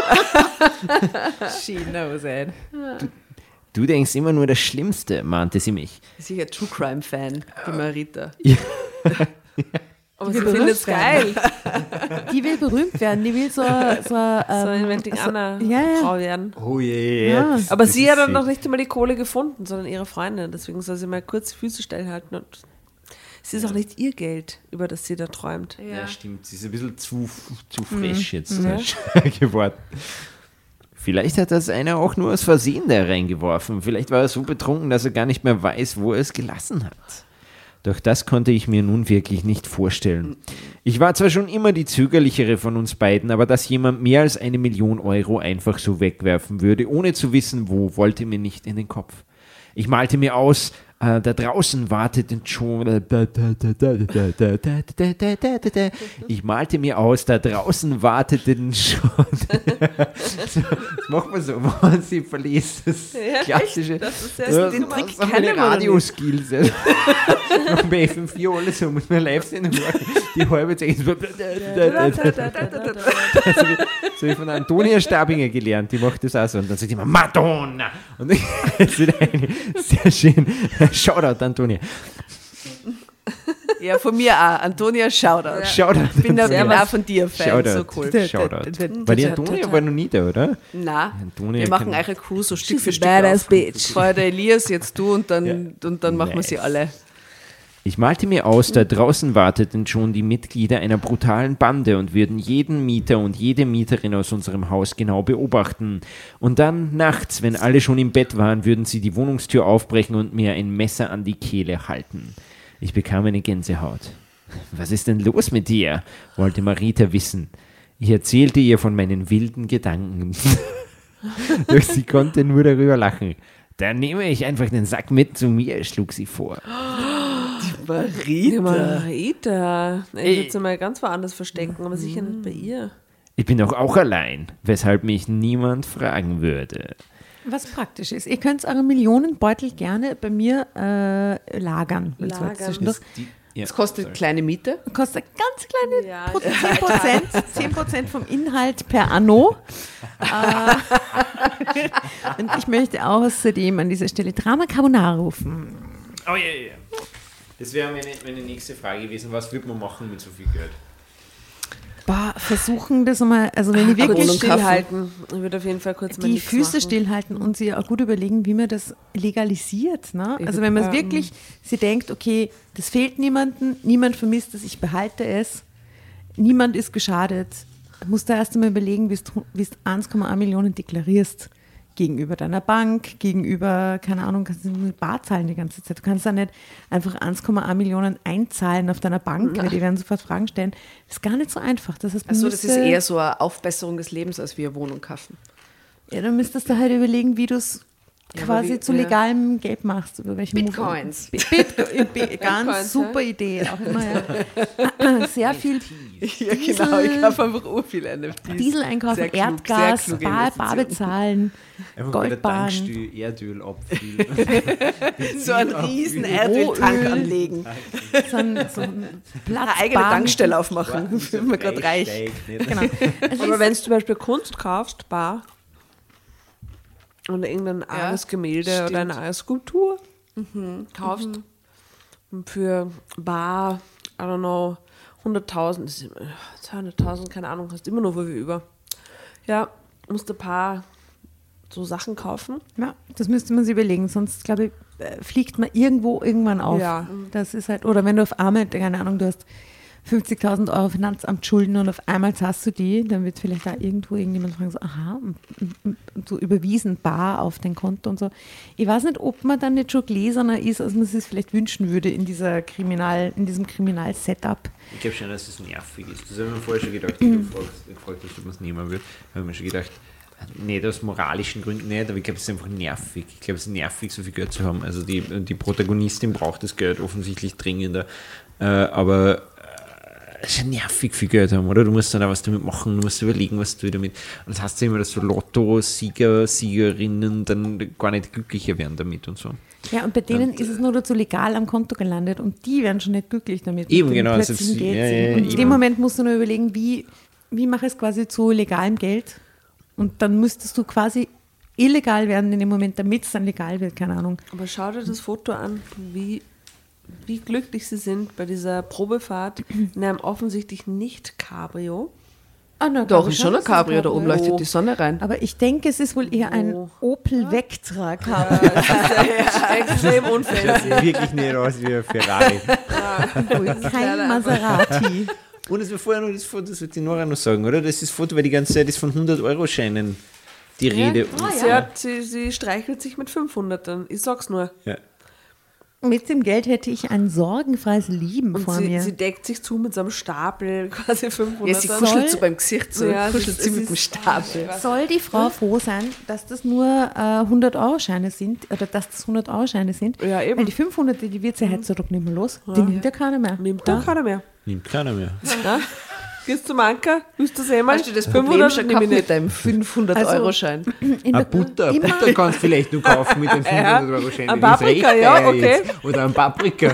She knows it. »Du denkst immer nur das Schlimmste«, mahnte sie mich. Sicher True Crime Fan, die Marita. Aber sie findet es geil. Die will berühmt werden, die will so, so, So ähm, ein Inventing so- Anna ja, ja. Frau werden. Oh je, Ja. das- Aber das sie ist hat dann sie. noch nicht einmal die Kohle gefunden, sondern ihre Freundin. Deswegen soll sie mal kurz die Füße stillhalten. Und es ist auch nicht ihr Geld, über das sie da träumt. Ja, stimmt. Sie ist ein bisschen zu, zu frisch jetzt äh, geworden. Vielleicht hat das einer auch nur aus Versehen da reingeworfen. Vielleicht war er so betrunken, dass er gar nicht mehr weiß, wo er es gelassen hat. Doch das konnte ich mir nun wirklich nicht vorstellen. Ich war zwar schon immer die zögerlichere von uns beiden, aber dass jemand mehr als eine Million Euro einfach so wegwerfen würde, ohne zu wissen wo, wollte mir nicht in den Kopf. Ich malte mir aus, äh, da draußen warteten schon. Ich malte mir aus, da draußen warteten schon. So, das macht man so, wenn man sie verliest. Das klassische. Das ist sehr Ja, den das Trick ist meine kennen wir noch nicht. Radio-Skills. Ja. Noch bei F M vier alles so, muss man live sehen. Die halbe Zeit so. So wie, so wie von Antonia Stabinger gelernt, die macht das auch so. Und dann sagt die immer Madonna. Und das ist eine sehr schön. Shoutout, Antonia. Ja, von mir auch. Antonia, Shoutout. Shoutout. Ich bin da Antonia. auch von dir Fan, Shoutout. so cool. Shoutout. Weil die Antonia war noch nie da, oder? Na, Antonia wir machen kann- eure Crew so Stück für a Stück badass auf. bitch. Vorher der Elias, jetzt du und dann, Ja. und dann machen wir sie Nice. alle. Ich malte mir aus, da draußen warteten schon die Mitglieder einer brutalen Bande und würden jeden Mieter und jede Mieterin aus unserem Haus genau beobachten. Und dann nachts, wenn alle schon im Bett waren, würden sie die Wohnungstür aufbrechen und mir ein Messer an die Kehle halten. Ich bekam eine Gänsehaut. »Was ist denn los mit dir?« wollte Marita wissen. Ich erzählte ihr von meinen wilden Gedanken. Doch sie konnte nur darüber lachen. »Dann nehme ich einfach den Sack mit zu mir«, schlug sie vor. Ja, Marita. Ich würde sie mal ganz woanders verstecken, aber sicher nicht bei ihr. Ich bin doch auch allein, weshalb mich niemand fragen würde. Was praktisch ist. Ihr könnt eure Millionenbeutel gerne bei mir äh, lagern. wenn's Lagern. heute zwischendurch. Ja, Das kostet kleine Miete. Kostet ganz kleine Ja. Pro- zehn Prozent, zehn Prozent vom Inhalt per Anno. äh, und ich möchte außerdem an dieser Stelle Drama Carbonara rufen. Oh ja, ja, ja. Das wäre meine, meine nächste Frage gewesen. Was würde man machen mit so viel Geld? Bah, versuchen das mal, also wenn ihr Kurz wirklich stillhalten. Ich würde auf jeden Fall kurz mal die nichts Füße machen. stillhalten und sie auch gut überlegen, wie man das legalisiert. Ne? Also wenn man es wirklich, sie denkt, okay, das fehlt niemandem, niemand vermisst es, ich behalte es, niemand ist geschadet, musst du erst einmal überlegen, wie du eins Komma eins Millionen deklarierst gegenüber deiner Bank, gegenüber, keine Ahnung, kannst du nur bar zahlen die ganze Zeit. Du kannst da nicht einfach eins Komma eins Millionen einzahlen auf deiner Bank, weil die werden sofort Fragen stellen. Das ist gar nicht so einfach. Das heißt, man Also das ist müsste- eher so eine Aufbesserung des Lebens, als wir eine Wohnung kaufen. Ja, dann müsstest du halt überlegen, wie du es Ja, quasi aber wie- zu ja. legalem Geld machst. Über welchen Bitcoins. Move- Bitcoin, Bi- ganz Bitcoins, super Idee. Auch immer, ja. Sehr viel Ja, Diesel- genau. Ich kaufe einfach ur viel N F Ts. Diesel einkaufen, Sehr klug, Erdgas, sehr kluge Bar, Investition. Bar bezahlen, Einfach bei der Goldbahn. Tankstelle Erdöl abfüllen. So einen riesen Rohöl. Erdöltank anlegen. so ein, so ein Platz. Eine eigene Tankstelle aufmachen. Fühlen wir gerade reich. Genau. Also Aber ist- wenn du zum Beispiel Kunst kaufst, bar, und irgendein armes Gemälde stimmt. oder eine arme Skulptur kaufst, und für bar, I don't know, hunderttausend, das ist immer- zweihunderttausend, keine Ahnung, hast immer noch viel über. Ja, musst du ein paar so Sachen kaufen. Ja, das müsste man sich überlegen, sonst glaube ich, äh, fliegt man irgendwo irgendwann auf. Ja. Das ist halt, oder wenn du auf einmal, keine Ahnung, du hast fünfzigtausend Euro Finanzamtschulden und auf einmal zahlst du die, dann wird vielleicht da irgendwo irgendjemand fragen, so, aha, und, und, und so überwiesen, bar auf dein Konto und so. Ich weiß nicht, ob man dann nicht schon gläserner ist, als man es sich vielleicht wünschen würde in dieser Kriminal, in diesem Kriminal-Setup. Ich glaube schon, dass das nervig ist. Das habe ich mir vorher schon gedacht, wie du fragst, gefragt hast, ob man es nehmen wird. Habe ich mir schon gedacht, Nicht aus moralischen Gründen nicht, aber ich glaube, es ist einfach nervig. Ich glaube, es ist nervig, so viel Geld zu haben. Also die, die Protagonistin braucht das Geld offensichtlich dringender. Äh, aber äh, es ist ja nervig, viel Geld haben, oder? Du musst dann auch was damit machen, du musst überlegen, was du damit. Und das heißt ja immer, dass so Lotto-Sieger, Siegerinnen dann gar nicht glücklicher werden damit und so. Ja, und bei denen ist es nur dazu legal am Konto gelandet und die werden schon nicht glücklich damit. Eben, mit dem genau. Also plötzlichen sie- Geld ja, sehen. ja, und in eben. dem Moment musst du nur überlegen, wie, wie mache ich es quasi zu legalem Geld. Und dann müsstest du quasi illegal werden in dem Moment, damit es dann legal wird, keine Ahnung. Aber schau dir das Foto an, wie, wie glücklich sie sind bei dieser Probefahrt in einem offensichtlich nicht Cabrio. Ah, na, Doch, glaub ich ist schon ein dass es Cabrio, da oben ist. leuchtet die Sonne rein. Aber ich denke, es ist wohl eher ein Oh. Opel Vectra Cabrio. Extrem unfancy. Sieht wirklich nicht aus wie ein Ferrari. Kein Maserati. Und es war vorher noch das Foto, das wird die Nora noch sagen, oder? Das ist das Foto, weil die ganze Zeit ist von hundert-Euro-Scheinen die Rede. Und- Sie, hat, sie, sie streichelt sich mit fünfhundertern. Ich sag's nur. Ja. Mit dem Geld hätte ich ein sorgenfreies Leben Und vor sie, mir. sie deckt sich zu mit so einem Stapel, quasi Ja, fünfhundert. sie Soll- kuschelt so beim Gesicht, so Ja, kuschelt das sie ist- mit dem Stapel. Soll die Frau froh sein, dass das nur äh, hundert-Euro-Scheine sind oder dass das hundert-Euro-Scheine sind? Ja, eben. Weil die fünfhundert, die wird sie ja heutzutage nicht mehr los. Die nimmt ja keiner mehr. Nimmt doch keiner mehr. Nimmt keiner mehr. Na? Gehst zum Anker, willst du das eh mal? Hast du das Problem fünfhundert schon nehme gehabt ich mit nicht. deinem fünfhundert-Euro-Schein? In Ein Butter, immer, Butter kannst du vielleicht noch kaufen mit dem fünfhundert-Euro-Schein. Ein wenn ich's Paprika, recht ja, teuer okay. jetzt. Oder ein Paprika.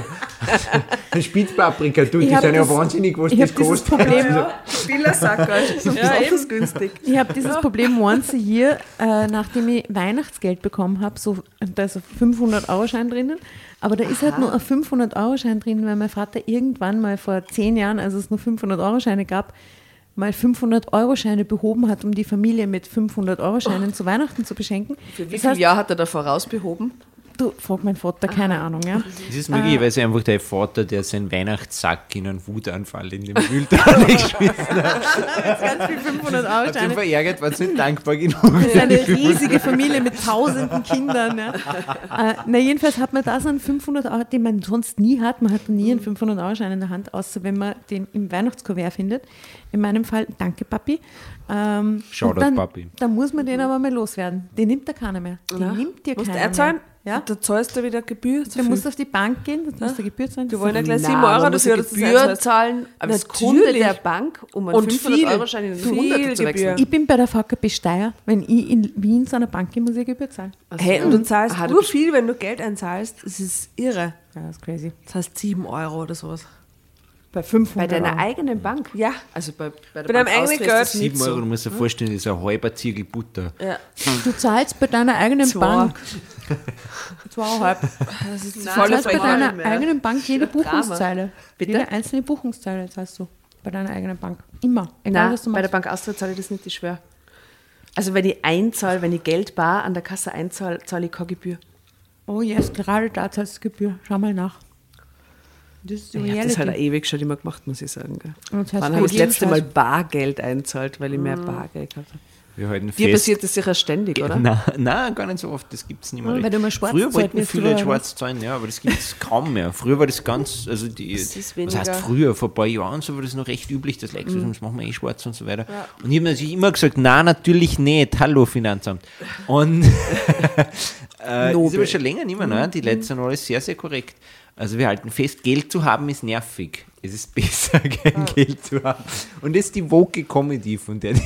Ein Spitzpaprika, du, die Ich hab sind ja das- wahnsinnig, was ich das hab dieses kostet. Problem, Spielersacker, das ist Ja, besonders günstig. ich habe dieses Problem once a year, äh, nachdem ich Weihnachtsgeld bekommen habe, so, da ist ein fünfhundert-Euro-Schein drinnen, aber da ist halt nur ein fünfhundert-Euro-Schein drin, weil mein Vater irgendwann mal vor zehn Jahren, als es nur fünfhundert-Euro-Scheine gab, mal fünfhundert-Euro-Scheine behoben hat, um die Familie mit fünfhundert-Euro-Scheinen zu Weihnachten zu beschenken. Für wie Das viel heißt, Jahr hat er da vorausbehoben? du, frag mein Vater, keine Ahnung, ja. Das ist möglicherweise einfach der Vater, der seinen Weihnachtssack in einen Wutanfall in den Mülltonne geschmissen hat. Ganz viel Hat ihn fünfhundert-Euro-Scheine. verärgert, war nicht dankbar genug. Das ist eine riesige Familie mit tausenden Kindern. Ja. Äh, na, jedenfalls hat man da so einen fünfhundert Euro, den man sonst nie hat. Man hat nie einen fünfhundert Euro Schein in der Hand, außer wenn man den im Weihnachtskuvert findet. In meinem Fall, danke Papi. Ähm, Shoutout, und dann, Papi. Dann muss man den aber mal loswerden. Den nimmt da keiner mehr. Den Ja. nimmt dir Musst keiner du einzahlen? mehr. Ja? Da zahlst du wieder Gebühr. So Du viel. musst auf die Bank gehen, du musst eine Gebühr zahlen. Die wollen ja gleich Na, sieben man Euro muss dafür, eine dass du Gebühr einzahlst. zahlen als Natürlich. Kunde der Bank, um einen Und viel. fünfhundert-Euro-Schein in einen Viel hunderter zu Gebühr. wechseln. Ich bin bei der V K B Steyr. Wenn ich in Wien zu einer Bank gehe, muss ich eine Gebühr zahlen. Hey, und du zahlst Aha, du nur bist- viel, wenn du Geld einzahlst. Das ist irre. Ja, das ist crazy. Das heißt sieben Euro oder sowas. Bei fünfhundert Bei deiner Euro. eigenen Bank? Ja. Also bei, bei der Bei deinem Bank eigenen Austria Geld. ist das nicht sieben Euro, so. du musst dir vorstellen, das ist ein halber Ziegel Butter. Ja. Du zahlst bei deiner eigenen Zwei. Bank. Zweieinhalb. Das ist die Nein, Du volle zahlst bei Freude deiner mehr. eigenen Bank jede Drama. Buchungszeile. Bitte? Jede einzelne Buchungszeile zahlst du bei deiner eigenen Bank. Immer. Egal, Nein, was du bei der machst. Bank Austria zahle ich das nicht, ich schwöre. Also wenn ich einzahle, wenn ich Geld bar an der Kasse einzahle, zahle ich keine Gebühr. Oh yes, gerade da zahlst du Gebühr. Schau mal nach. Das ist die Ich habe Reality. das halt auch ewig schon immer gemacht, muss ich sagen. Gell. Und das heißt, Wann für habe ich das jeden letzte Mal Scheiß- Bargeld einzahlt, weil ich mehr Bargeld gehabt habe? Wir halten Dir fest. passiert das sicher ständig, oder? Nein, nein, gar nicht so oft. Das gibt es nicht mehr. Ja, weil recht. du mal schwarz Früher zahlt wollten wirst, viele oder schwarz zahlen, ja, aber das gibt es kaum mehr. Früher war das ganz, also die, Das ist was heißt weniger. früher, vor ein paar Jahren so war das noch recht üblich, das Lexus, das machen wir eh schwarz und so weiter. Und ich habe natürlich immer gesagt, nein, natürlich nicht, hallo Finanzamt. Und äh, das ist aber schon länger nicht mehr, ne? Die Leute sind alles sehr, sehr korrekt. Also wir halten fest, Geld zu haben ist nervig. Es ist besser, kein Geld zu haben. Und das ist die woke Comedy, von der die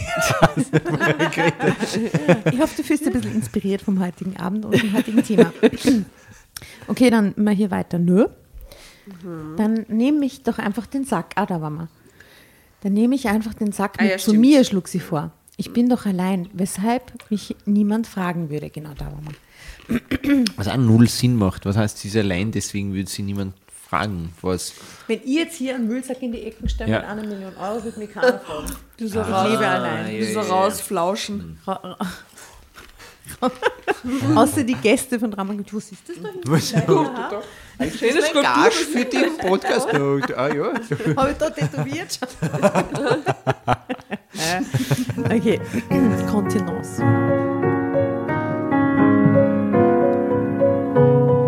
Ich hoffe, du fühlst dich ein bisschen inspiriert vom heutigen Abend und dem heutigen Thema. Okay, dann mal hier weiter. Nö. Dann nehme ich doch einfach den Sack. Ah, da waren wir. Dann nehme ich einfach den Sack Ah, mit ja, zu stimmt. mir, schlug sie vor. Ich bin doch allein, weshalb mich niemand fragen würde. Genau, da waren wir. Was auch null Sinn macht. Was heißt, sie ist allein, deswegen würde sie niemand fragen. Was? Wenn ich jetzt hier einen Müllsack in die Ecken stelle Ja. mit einer Million Euro, würde mich keiner fragen. Du so Ich raus, lebe allein. ja, du so ja, ja. rausflauschen. Außer die Gäste von Drama. Du siehst das doch Was? Schöne Skulptur. Gage für den Podcast. Ah ja. Habe ich da tätowiert? Okay, Kontenance.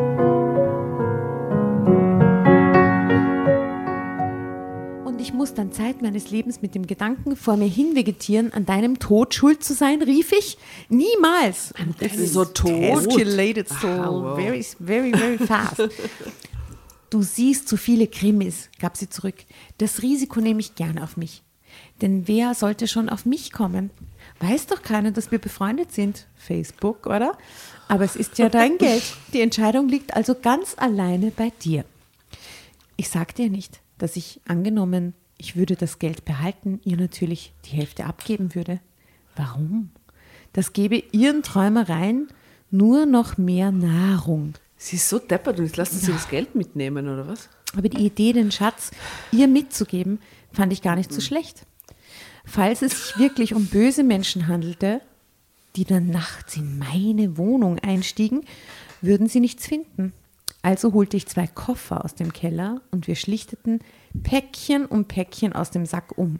Und ich muss dann einzigen Zeit meines Lebens mit dem Gedanken vor mir hinvegetieren, an deinem Tod schuld zu sein, rief ich. Niemals. Das ist so tot. Escalated so Ah, wow. very, very, very fast. Du siehst zu viele Krimis, gab sie zurück. Das Risiko nehme ich gern auf mich. Denn wer sollte schon auf mich kommen? Weiß doch keiner, dass wir befreundet sind. Facebook, oder? Aber es ist ja dein Geld. Die Entscheidung liegt also ganz alleine bei dir. Ich sagte ihr nicht, dass ich, angenommen, ich würde das Geld behalten, ihr natürlich die Hälfte abgeben würde. Warum? Das gebe ihren Träumereien nur noch mehr Nahrung. Sie ist so deppert und jetzt lassen Sie das Geld mitnehmen, oder was? Aber die Idee, den Schatz ihr mitzugeben, fand ich gar nicht so schlecht. Falls es sich wirklich um böse Menschen handelte, die dann nachts in meine Wohnung einstiegen, würden sie nichts finden. Also holte ich zwei Koffer aus dem Keller und wir schlichteten Päckchen um Päckchen aus dem Sack um.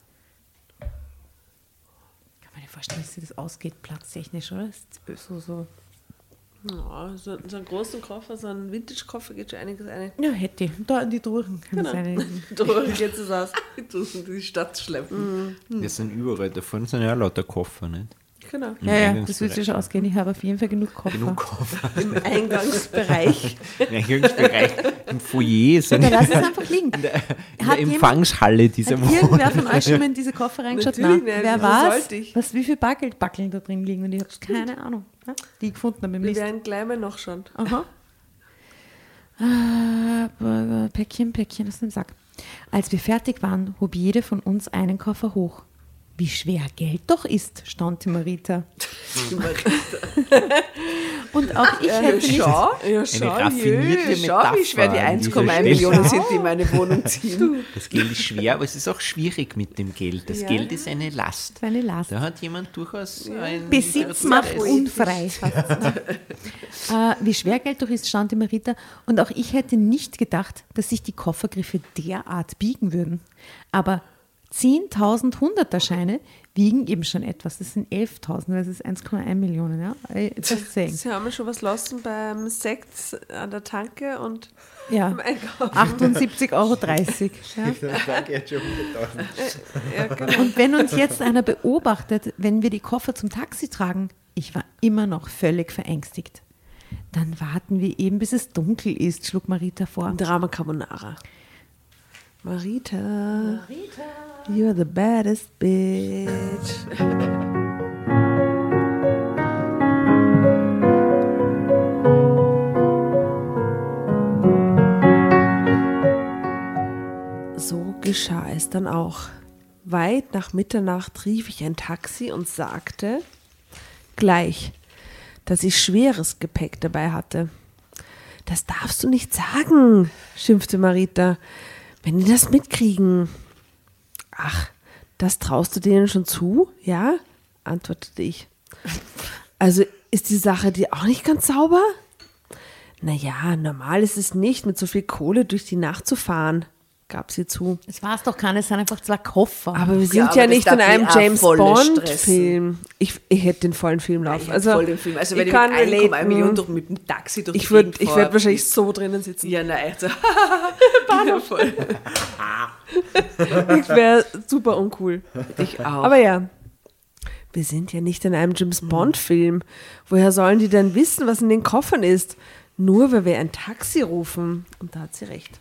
Kann man sich vorstellen, dass das ausgeht, platztechnisch, oder? Das ist so, so. Ja, so, so einen großen Koffer, so einen Vintage-Koffer geht schon einiges ein. Ja, hätte ich. Da in die Druchen. Genau. Da geht es aus. Die Stadt schleppen. Mhm. Wir sind überall, davon sind ja auch lauter Koffer, nicht? Genau. Ja, ja, das würde schon ausgehen. Ich habe auf jeden Fall genug Koffer. Genug Koffer. Im Eingangsbereich. Im Eingangsbereich, im Foyer sind Ja, lass es einfach liegen. in der, in der Hat jemand- Empfangshalle dieser Hat Wohnung. irgendwer von euch schon mal in diese Koffer reingeschaut? Natürlich Nein. nicht. Wer Wieso weiß, sollte ich? was, wie viele Backelbackeln da drin liegen? Und ich habe keine Ahnung, ja, die ich gefunden habe im Wir List. werden gleich mal noch schauen. Aha. Ah, Burger, Päckchen, Päckchen aus dem Sack. Als wir fertig waren, hob jede von uns einen Koffer hoch. Wie schwer Geld doch ist, staunte Marita. Und auch ich hätte nicht... Schau, Eine ja, schau, raffinierte jö, schau, wie schwer die Metapher an eins dieser Komma eins Stelle. Millionen sind, die in meine Wohnung ziehen. Das Geld ist schwer, aber es ist auch schwierig mit dem Geld. Das Ja. Geld ist eine Last. Seine Last. Da hat jemand durchaus ein Besitz macht unfrei. äh, wie schwer Geld doch ist, staunte Marita. Und auch ich hätte nicht gedacht, dass sich die Koffergriffe derart biegen würden. Aber zehntausend Hunderterscheine wiegen eben schon etwas. Das sind elftausend, das ist eins Komma eins Millionen. Ja? Just saying. Sie haben ja schon was lassen beim Sekt an der Tanke und Ja. beim Einkaufen. achtundsiebzig Euro dreißig. Ja? Ja, genau. Und wenn uns jetzt einer beobachtet, wenn wir die Koffer zum Taxi tragen, ich war immer noch völlig verängstigt. Dann warten wir eben, bis es dunkel ist, schlug Marita vor. Drama Carbonara. Marita. Marita. You're the baddest bitch. So geschah es dann auch. Weit nach Mitternacht rief ich ein Taxi und sagte gleich, dass ich schweres Gepäck dabei hatte. Das darfst du nicht sagen, schimpfte Marita. Wenn die das mitkriegen. Ach, das traust du denen schon zu? Ja, antwortete ich. Also ist die Sache dir auch nicht ganz sauber? Naja, normal ist es nicht, mit so viel Kohle durch die Nacht zu fahren, gab sie zu. Das war es doch gar nicht, es sind einfach zwei Koffer. Aber wir sind Ja, ja, aber das nicht darf in einem mich auch James voll Bond-Film. Ich, ich hätte den vollen Film laufen. Ich Also, voll den Film. Also wenn ich ich, kann mit eins Komma eins relaten. Millionen durch, mit dem Taxi durch Ich die würde Gegend ich fahre, würd wahrscheinlich so drinnen sitzen. Ja, nein, echt so. Ja, voll. Ich wäre super uncool. Ich auch. Aber ja, wir sind ja nicht in einem James Bond-Film. Woher sollen die denn wissen, was in den Koffern ist? Nur weil wir ein Taxi rufen. Und da hat sie recht.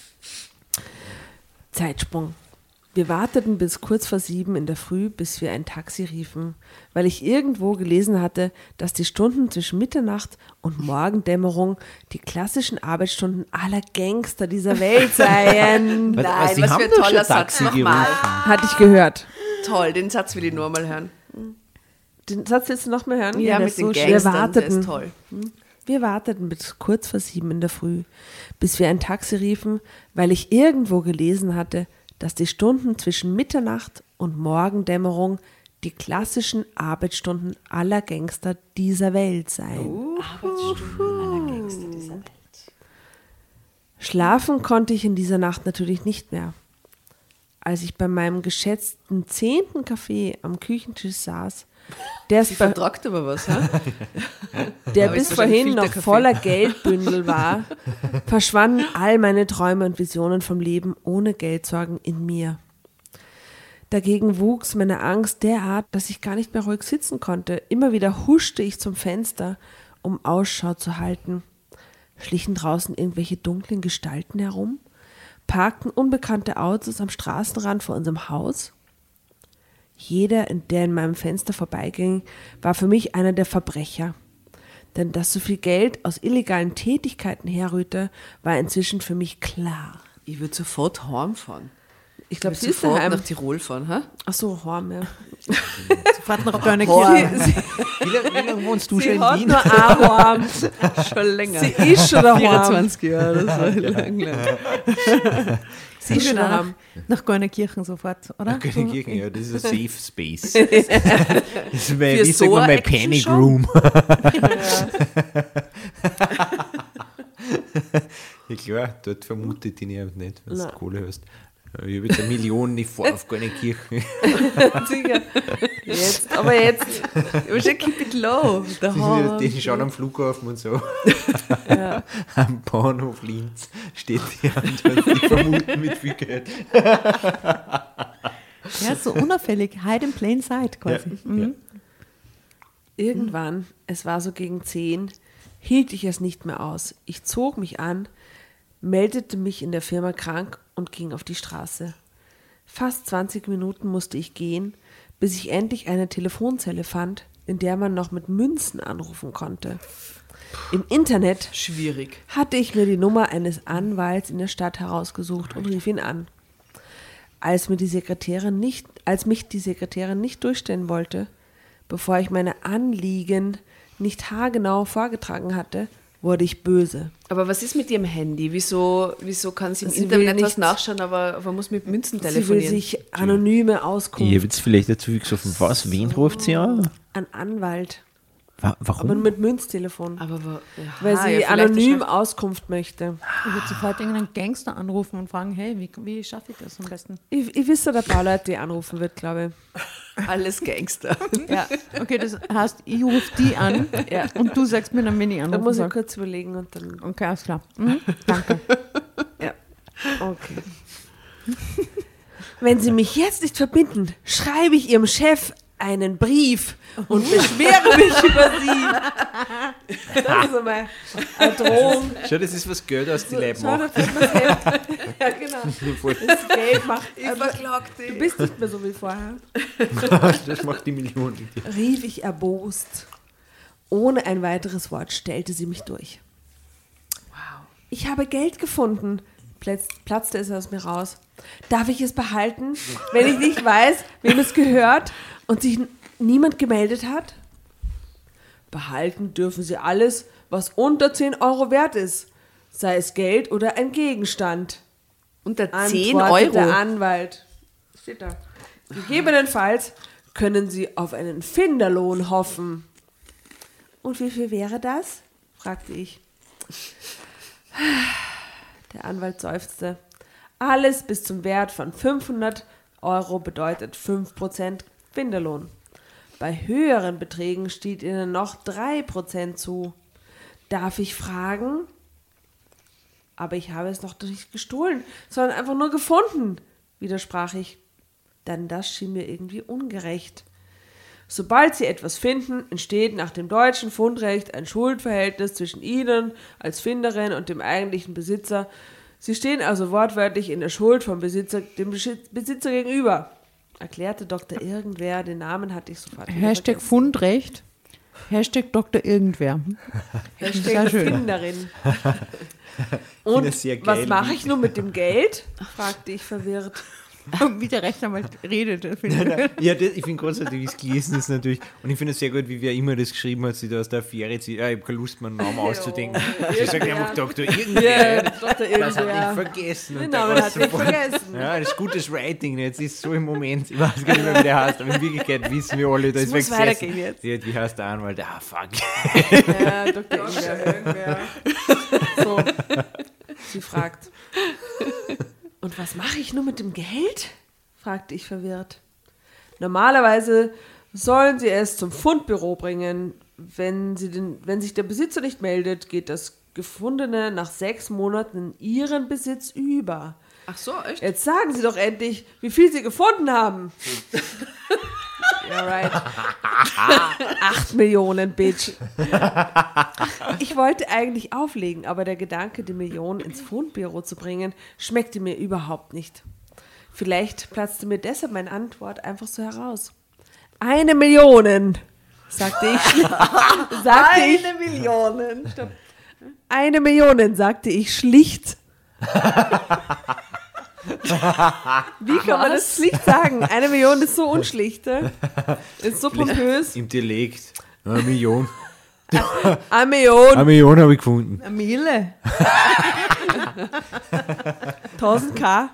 Zeitsprung. Wir warteten bis kurz vor sieben in der Früh, bis wir ein Taxi riefen, weil ich irgendwo gelesen hatte, dass die Stunden zwischen Mitternacht und Morgendämmerung die klassischen Arbeitsstunden aller Gangster dieser Welt seien. Was- Nein, Sie was haben für ein doch toller schon Satz Taxi nochmal. gerufen. Hatte ich gehört. Toll, den Satz will ich nur mal hören. Den Satz willst du noch mal hören? Ja, der mit ist den so schön. Gangstern, Wir der warteten. ist toll. Wir warteten bis kurz vor sieben in der Früh, bis wir ein Taxi riefen, weil ich irgendwo gelesen hatte, dass die Stunden zwischen Mitternacht und Morgendämmerung die klassischen Arbeitsstunden aller Gangster dieser Welt seien. Schlafen konnte ich in dieser Nacht natürlich nicht mehr. Als ich bei meinem geschätzten zehnten Kaffee am Küchentisch saß, der es Sie bei vertragt aber was, ha? der Aber bis ist wahrscheinlich vorhin noch Filterkaffee. voller Geldbündel war, verschwanden all meine Träume und Visionen vom Leben ohne Geldsorgen in mir. Dagegen wuchs meine Angst derart, dass ich gar nicht mehr ruhig sitzen konnte. Immer wieder huschte ich zum Fenster, um Ausschau zu halten. Schlichen draußen irgendwelche dunklen Gestalten herum? Parkten unbekannte Autos am Straßenrand vor unserem Haus? Jeder, der in meinem Fenster vorbeiging, war für mich einer der Verbrecher. Denn dass so viel Geld aus illegalen Tätigkeiten herrührte, war inzwischen für mich klar. Ich würde sofort heimfahren. Ich glaube, Ich sie würde ist sofort daheim. nach Tirol fahren, hä? Ach so, Horm, ja. Sofort nach Dornekirchen. Wie lange, wie lange wohnst du schon Sie in hat Wien? nur ein Horm. Schon länger. Sie ist schon daheim. vierundzwanzig Jahre, das war lang, lang. Sie ist schon nach, daheim. nach Dornekirchen sofort, oder? Kirchen, ja, das ist ein Safe Space. Das ist mein, Für wie so sagt man, eine mein Panic Action-Show? Room. Ja klar, dort vermute ich dich nicht, wenn du Nein. Kohle hast. Ich habe jetzt eine Million, ich fahre auf keine Kirche. Sicher. Jetzt, aber jetzt. Aber schon keep it low. Daheim. Die schauen am Flughafen und so. Am Bahnhof Linz steht die und die vermuten mit viel Geld. Ja, so unauffällig, hide in plain sight quasi. Ja, Mhm. ja. Irgendwann, es war so gegen zehn, hielt ich es nicht mehr aus. Ich zog mich an, meldete mich in der Firma krank und ging auf die Straße. Fast zwanzig Minuten musste ich gehen, bis ich endlich eine Telefonzelle fand, in der man noch mit Münzen anrufen konnte. Im Internet Schwierig. hatte ich mir die Nummer eines Anwalts in der Stadt herausgesucht und rief ihn an. Als, mir die Sekretärin nicht, als mich die Sekretärin nicht durchstellen wollte, bevor ich meine Anliegen nicht haargenau vorgetragen hatte, wurde ich böse. Aber was ist mit ihrem Handy? Wieso, wieso kann sie im Sie will Internet was nicht- nachschauen, aber, aber muss mit Münzen Sie will telefonieren? sich anonyme Auskunft. Ich habe jetzt vielleicht dazu gesoffen, was? Wen ruft sie an? An Anwalt, Wa- aber Warum? mit Münztelefon. aber wa- ja, Weil ja, sie vielleicht anonym schafft- Auskunft möchte. Ich würde sofort irgendeinen Gangster anrufen und fragen, hey, wie, wie schaffe ich das am besten? Ich, ich wisse, der paar Leute, die anrufen wird, glaube alles Gangster. ich. Ja, Okay, das heißt, ich rufe die an ja. und du sagst mir dann, wenn ich Da anrufen muss ich soll. kurz überlegen und dann. Okay, alles klar. Mhm. Danke. Ja, okay. Wenn Sie mich jetzt nicht verbinden, schreibe ich Ihrem Chef einen Brief und beschwere mich über Sie. Das ist einmal eine Drohung. Schau, das ist was Geld aus die Leib Schau, macht. dass das Geld, ja, genau. Das Geld macht. Aber verklagt du bist nicht mehr so wie vorher. Das macht die Million. Rief ich erbost. Ohne ein weiteres Wort stellte sie mich durch. Wow. Ich habe Geld gefunden, Platz, platzte es aus mir raus. Darf ich es behalten, wenn ich nicht weiß, wem es gehört und sich n- niemand gemeldet hat? Behalten dürfen Sie alles, was unter zehn Euro wert ist, sei es Geld oder ein Gegenstand. Unter zehn Antwortet Euro. der Anwalt. Steht da. Gegebenenfalls können Sie auf einen Finderlohn hoffen. Und wie viel wäre das? Fragte ich. Der Anwalt seufzte. Alles bis zum Wert von fünfhundert Euro bedeutet fünf Prozent Finderlohn. Bei höheren Beträgen steht Ihnen noch drei Prozent zu. Darf ich fragen? Aber ich habe es noch nicht gestohlen, sondern einfach nur gefunden, widersprach ich. Denn das schien mir irgendwie ungerecht. Sobald Sie etwas finden, entsteht nach dem deutschen Fundrecht ein Schuldverhältnis zwischen Ihnen als Finderin und dem eigentlichen Besitzer. Sie stehen also wortwörtlich in der Schuld vom Besitzer, dem Beschi- Besitzer gegenüber, erklärte Doktor Irgendwer. Den Namen hatte ich sofort wieder Hashtag vergessen. Fundrecht. Hashtag Doktor Irgendwer. Sehr Hashtag schön. Finderin. das Und sehr geil, was mache wie- ich nun mit dem Geld? Fragte ich verwirrt. Wie der Rechtsanwalt redet. finde ich. Ja, das, ich finde großartig, wie es gelesen ist natürlich. Und ich finde es sehr gut, wie wer immer das geschrieben hat, sie da aus der Affäre zieht. Ja, ich habe keine Lust, meinen Namen auszudenken. Sie sagt einfach Doktor Irgendwer. Doktor Das hat Irgendwer. ich vergessen. Den Und da Namen war hatte ich sofort- vergessen. Ja, das ist gutes Writing. Jetzt ist so im Moment, ich weiß gar nicht mehr, wie der heißt, aber in Wirklichkeit wissen wir alle, da ist muss wer weitergehen gesessen. jetzt. Ja, wie heißt der Anwalt? Ah, fuck. Ja, Doktor Irgendwer. So, sie fragt. Und was mache ich nun mit dem Geld? Fragte ich verwirrt. Normalerweise sollen Sie es zum Fundbüro bringen. Wenn, Sie den, wenn sich der Besitzer nicht meldet, geht das Gefundene nach sechs Monaten in Ihren Besitz über. Ach so, echt? Jetzt sagen Sie doch endlich, wie viel Sie gefunden haben. Ja, right. Acht Millionen, Bitch. Ich wollte eigentlich auflegen, aber der Gedanke, die Millionen ins Fundbüro zu bringen, schmeckte mir überhaupt nicht. Vielleicht platzte mir deshalb meine Antwort einfach so heraus. Eine Million, sagte ich. sagte Eine ich, Million. Stopp. Eine Million, sagte ich schlicht. Wie kann man das schlicht sagen? Eine Million ist so unschlicht, ne? Ist so pompös. Im Dialekt. Eine Million. Eine Million. Eine Million habe ich gefunden. Eine Mille. tausend K.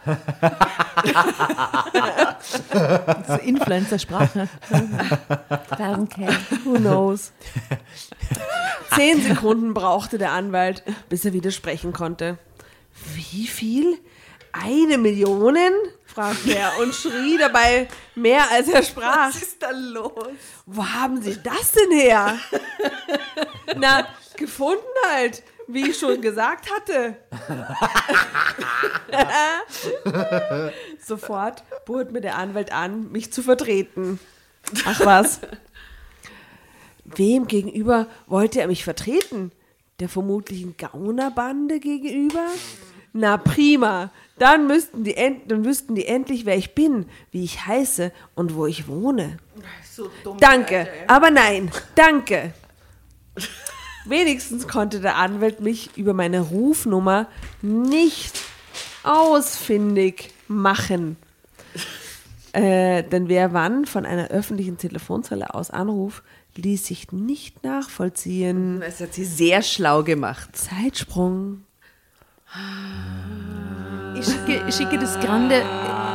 So Influencer-Sprache. tausend K. Who knows? Zehn Sekunden brauchte der Anwalt, bis er widersprechen konnte. Wie viel? Eine Million? Fragte er und schrie dabei mehr, als er sprach. Was ist da los? Wo haben Sie das denn her? Na, gefunden halt, wie ich schon gesagt hatte. Sofort bot mir der Anwalt an, mich zu vertreten. Ach was. Wem gegenüber wollte er mich vertreten? Der vermutlichen Gaunerbande gegenüber? Na prima, dann, müssten die end- dann wüssten die endlich, wer ich bin, wie ich heiße und wo ich wohne. So dumm. Danke, Alter, ja. aber nein, danke. Wenigstens konnte der Anwalt mich über meine Rufnummer nicht ausfindig machen. Äh, denn wer wann von einer öffentlichen Telefonzelle aus anruft, ließ sich nicht nachvollziehen. Das hat sie sehr schlau gemacht. Zeitsprung. Ich schicke, ich schicke das grande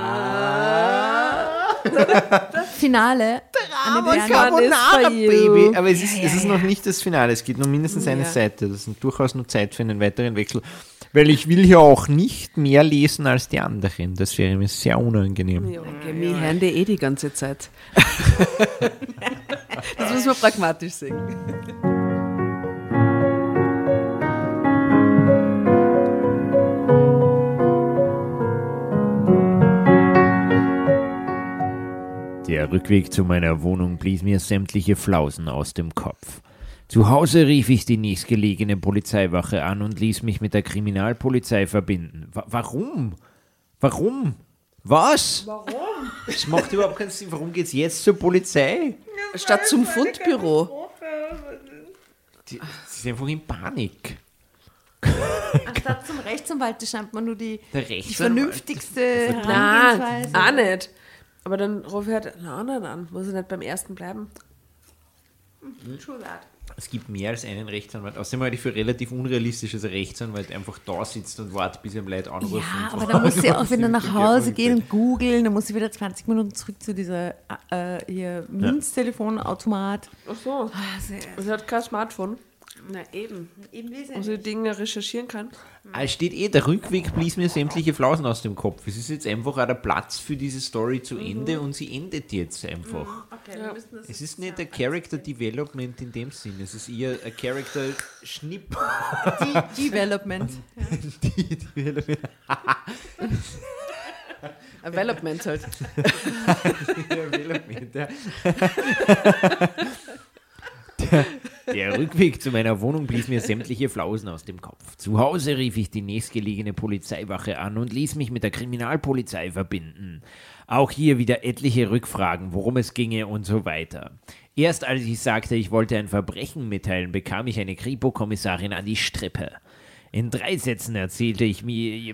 Finale an den Bernd. Carbonara, Baby. Aber es ist, es ist noch nicht das Finale. Es gibt noch mindestens eine Ja. Seite. Das ist durchaus noch Zeit für einen weiteren Wechsel. Weil ich will ja auch nicht mehr lesen als die anderen. Das wäre mir sehr unangenehm. Okay, wir hören die eh die ganze Zeit. Das muss man pragmatisch sehen. Der Rückweg zu meiner Wohnung blies mir sämtliche Flausen aus dem Kopf. Zu Hause rief ich die nächstgelegene Polizeiwache an und ließ mich mit der Kriminalpolizei verbinden. Wa- warum? Warum? Was? Warum? Das macht überhaupt keinen Sinn. Warum geht's jetzt zur Polizei? Statt zum Fundbüro. Die, sie sind einfach in Panik. Anstatt zum Rechtsanwalt, das scheint man nur die, Der die Rechtsanwalt. vernünftigste Nein, Herangehensweise. auch nicht. Aber dann rufe ich halt einen anderen an. Muss ich nicht beim ersten bleiben? Es gibt mehr als einen Rechtsanwalt. Außerdem halte ich für relativ unrealistisch, dass ein Rechtsanwalt einfach da sitzt und wartet, bis ihm Leute anrufen. Ja, und aber dann muss sie auch was wieder die nach wirklich Hause einfach gehen nicht- und googeln, dann muss sie wieder zwanzig Minuten zurück zu dieser äh, hier Münztelefonautomat. Ach so. Sie hat kein Smartphone, Na eben. Eben wie wo sie Dinge recherchieren kann. Ah, es steht eh, der Rückweg blies mir sämtliche Flausen aus dem Kopf. Es ist jetzt einfach auch der Platz für diese Story zu Ende und sie endet jetzt einfach. Okay, wir müssen das Es ist nicht ein Character Development in dem Sinn, es ist eher ein Character Schnipp. De- Development. Development. Development halt. Development, ja. Der Rückweg zu meiner Wohnung blies mir sämtliche Flausen aus dem Kopf. Zu Hause rief ich die nächstgelegene Polizeiwache an und ließ mich mit der Kriminalpolizei verbinden. Auch hier wieder etliche Rückfragen, worum es ginge und so weiter. Erst als ich sagte, ich wollte ein Verbrechen mitteilen, bekam ich eine Kripo-Kommissarin an die Strippe. In drei Sätzen erzählte ich mir...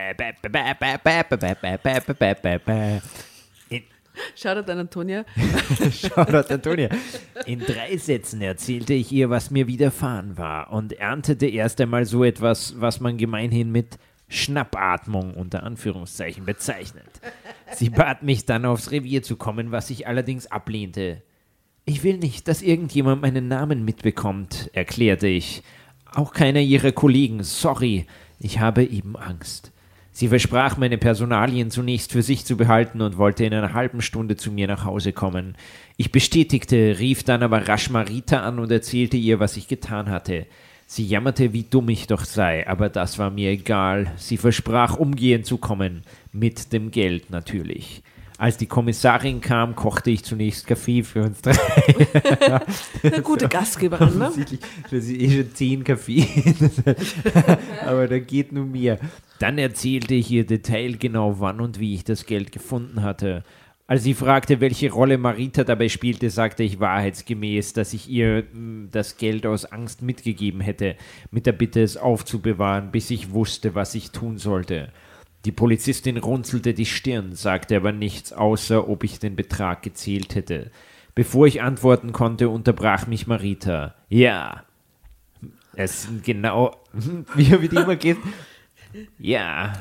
In Shoutout an Antonia. Shoutout Antonia. In drei Sätzen erzählte ich ihr, was mir widerfahren war und erntete erst einmal so etwas, was man gemeinhin mit Schnappatmung unter Anführungszeichen bezeichnet. Sie bat mich dann aufs Revier zu kommen, was ich allerdings ablehnte. Ich will nicht, dass irgendjemand meinen Namen mitbekommt, erklärte ich. Auch keiner ihrer Kollegen, sorry, ich habe eben Angst. Sie versprach, meine Personalien zunächst für sich zu behalten und wollte in einer halben Stunde zu mir nach Hause kommen. Ich bestätigte, rief dann aber rasch Marita an und erzählte ihr, was ich getan hatte. Sie jammerte, wie dumm ich doch sei, aber das war mir egal. Sie versprach, umgehend zu kommen, mit dem Geld natürlich. Als die Kommissarin kam, kochte ich zunächst Kaffee für uns drei. Eine gute Gastgeberin, ne? Das ist eh schon zehn Kaffee. Aber da geht nur mehr. Dann erzählte ich ihr detailgenau, wann und wie ich das Geld gefunden hatte. Als sie fragte, welche Rolle Marita dabei spielte, sagte ich wahrheitsgemäß, dass ich ihr mh, das Geld aus Angst mitgegeben hätte, mit der Bitte, es aufzubewahren, bis ich wusste, was ich tun sollte. Die Polizistin runzelte die Stirn, sagte aber nichts, außer ob ich den Betrag gezählt hätte. Bevor ich antworten konnte, unterbrach mich Marita. Ja, es sind genau, wie wie die immer geht. Ja,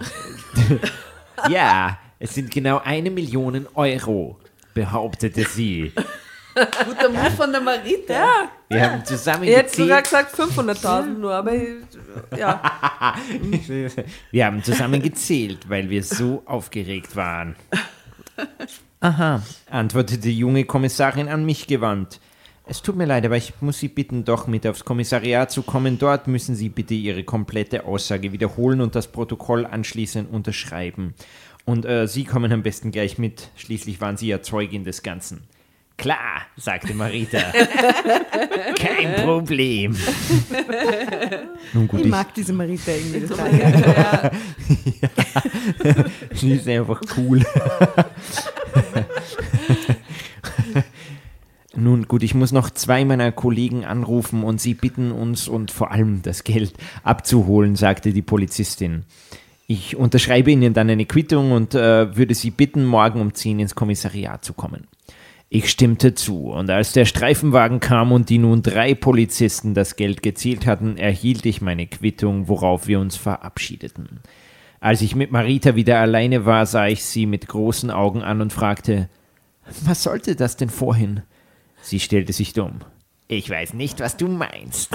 ja, es sind genau eine Million Euro, behauptete sie. Guter Move von der Marita. Ja. Wir haben zusammen Ich hätte sogar gezählt. gesagt fünfhunderttausend nur, aber ja. Wir haben zusammen gezählt, weil wir so aufgeregt waren. Aha, antwortete die junge Kommissarin an mich gewandt. Es tut mir leid, aber ich muss Sie bitten, doch mit aufs Kommissariat zu kommen. Dort müssen Sie bitte Ihre komplette Aussage wiederholen und das Protokoll anschließend unterschreiben. Und äh, Sie kommen am besten gleich mit. Schließlich waren Sie ja Zeugin des Ganzen. Klar, sagte Marita. Kein Problem. Nun gut, Ich ich, mag diese Marita irgendwie total. sie ist einfach cool. Nun gut, ich muss noch zwei meiner Kollegen anrufen und sie bitten uns und vor allem das Geld abzuholen, sagte die Polizistin. Ich unterschreibe Ihnen dann eine Quittung und äh, würde Sie bitten, morgen um zehn ins Kommissariat zu kommen. Ich stimmte zu, und als der Streifenwagen kam und die nun drei Polizisten das Geld gezählt hatten, erhielt ich meine Quittung, worauf wir uns verabschiedeten. Als ich mit Marita wieder alleine war, sah ich sie mit großen Augen an und fragte, was sollte das denn vorhin? Sie stellte sich dumm. Ich weiß nicht, was du meinst.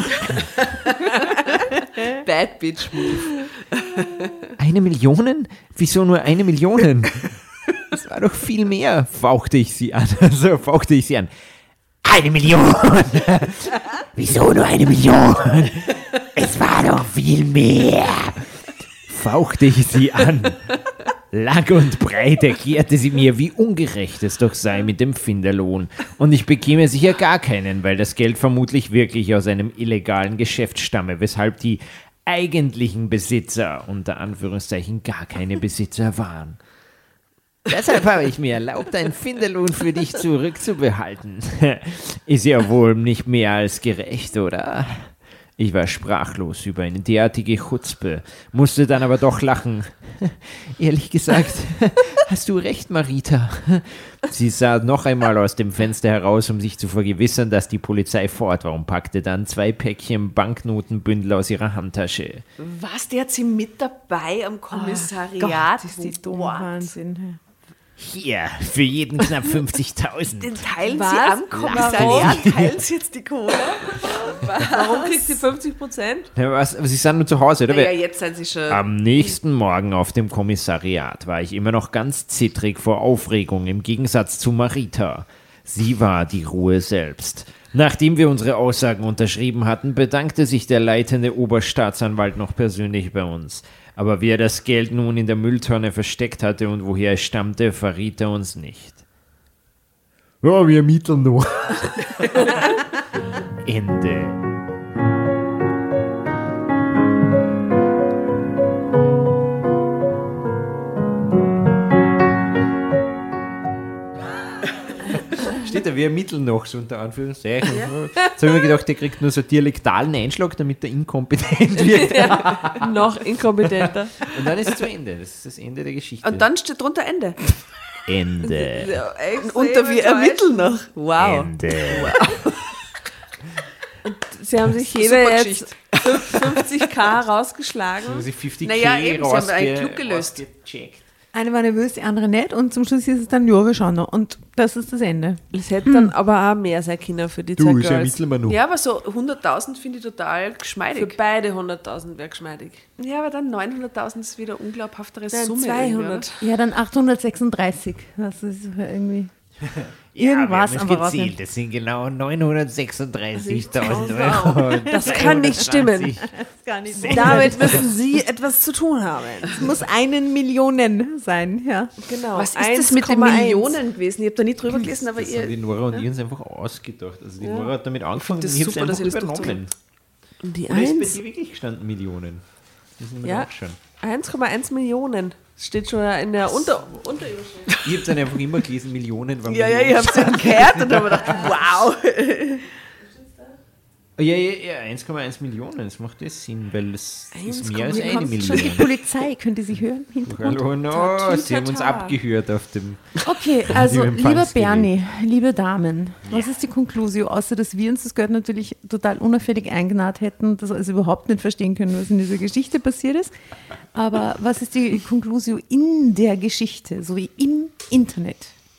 Bad Bitch Move. Eine Million? Wieso nur eine Million? Das war doch viel mehr, fauchte ich sie an. Also fauchte ich sie an. Eine Million! Wieso nur eine Million? Es war doch viel mehr! Fauchte ich sie an. Lang und breit erklärte sie mir, wie ungerecht es doch sei mit dem Finderlohn. Und ich bekäme sicher gar keinen, weil das Geld vermutlich wirklich aus einem illegalen Geschäft stamme, weshalb die eigentlichen Besitzer, unter Anführungszeichen, gar keine Besitzer waren. Deshalb habe ich mir erlaubt, einen Finderlohn für dich zurückzubehalten. Ist ja wohl nicht mehr als gerecht, oder? Ich war sprachlos über eine derartige Chutzpe, musste dann aber doch lachen. Ehrlich gesagt, hast du recht, Marita. Sie sah noch einmal aus dem Fenster heraus, um sich zu vergewissern, dass die Polizei fort war, und packte dann zwei Päckchen Banknotenbündel aus ihrer Handtasche. Was, der hat sie mit dabei am Kommissariat? Gott, ist die dumm, What? Wahnsinn. Hier, für jeden knapp fünfzigtausend. Den teilen Was? sie am Kommissariat, teilen sie jetzt die Kohle? Warum kriegt sie fünfzig Prozent? Ja, was, aber Sie sind nur zu Hause, oder? Ja, jetzt sind sie schon. Am nächsten Morgen auf dem Kommissariat war ich immer noch ganz zittrig vor Aufregung, im Gegensatz zu Marita. Sie war die Ruhe selbst. Nachdem wir unsere Aussagen unterschrieben hatten, bedankte sich der leitende Oberstaatsanwalt noch persönlich bei uns. Aber wie er das Geld nun in der Mülltonne versteckt hatte und woher es stammte, verriet er uns nicht. Ja, wir ermitteln noch. Ende. Steht da, wir ermitteln noch, so unter Anführungszeichen. Ja. Jetzt habe ich mir gedacht, der kriegt nur so dialektalen Einschlag, damit er inkompetent wird. Ja, noch inkompetenter. Und dann ist es zu Ende. Das ist das Ende der Geschichte. Und dann steht drunter Ende. Ende. Ja, extrem Unter wir enttäuscht. ermitteln noch. Wow. Ende. Sie haben sich Super jeder Geschichte. jetzt fünfzigtausend rausgeschlagen. Muss ich fünfzig Naja, K eben, sie haben einen rausge- Klug gelöst. rausgecheckt. Eine war nervös, die andere nicht und zum Schluss ist es dann, ja, wir schauen noch. Und das ist das Ende. Es hätte dann aber auch mehr sein können für die zwei Girls. wir noch. Ja, aber so hunderttausend finde ich total Für geschmeidig. beide hunderttausend wäre geschmeidig. Ja, aber dann neunhunderttausend ist wieder unglaubhaftere Nein, Summe. zweihundert. Ja, dann achthundertsechsunddreißig. Das ist irgendwie. Irgendwas, ja, wir haben aber es gezählt. Das sind genau neunhundertsechsunddreißigtausend Euro. Das kann nicht stimmen. Damit müssen Sie etwas zu tun haben. Es muss einen Millionen sein, ja. Genau. Was ist das mit den Millionen gewesen? Ich habe da nicht drüber gelesen, aber Das ihr... haben die Nora und ich uns einfach ausgedacht. Also die Nora hat damit angefangen und das ich habe es super, dass einfach ihr das übernommen. Und die Oder ist bei eins? dir wirklich gestanden Millionen? Das müssen wir Ja. nachschauen. eins Komma eins Millionen. Steht schon in der Unter Unterüberschrift. Ich habe dann einfach immer gelesen, Millionen waren Ja, ja, Millionen. ich habe es gehört und habe gedacht, wow. Ja, ja, ja, eins Komma eins Millionen, das macht das Sinn, weil es ist mehr als Hier eine kommt schon die Million. Polizei, könnt ihr sie hören? im Hintergrund? Hallo, no, Tatu, sie haben uns tata. abgehört auf dem... Okay, also Im lieber Empfangsgerät. Bernie, liebe Damen, was ist die Konklusion, außer dass wir uns das Geld natürlich total unauffällig eingenäht hätten, das also überhaupt nicht verstehen können, was in dieser Geschichte passiert ist. Aber was ist die Konklusion in der Geschichte, so wie im Internet?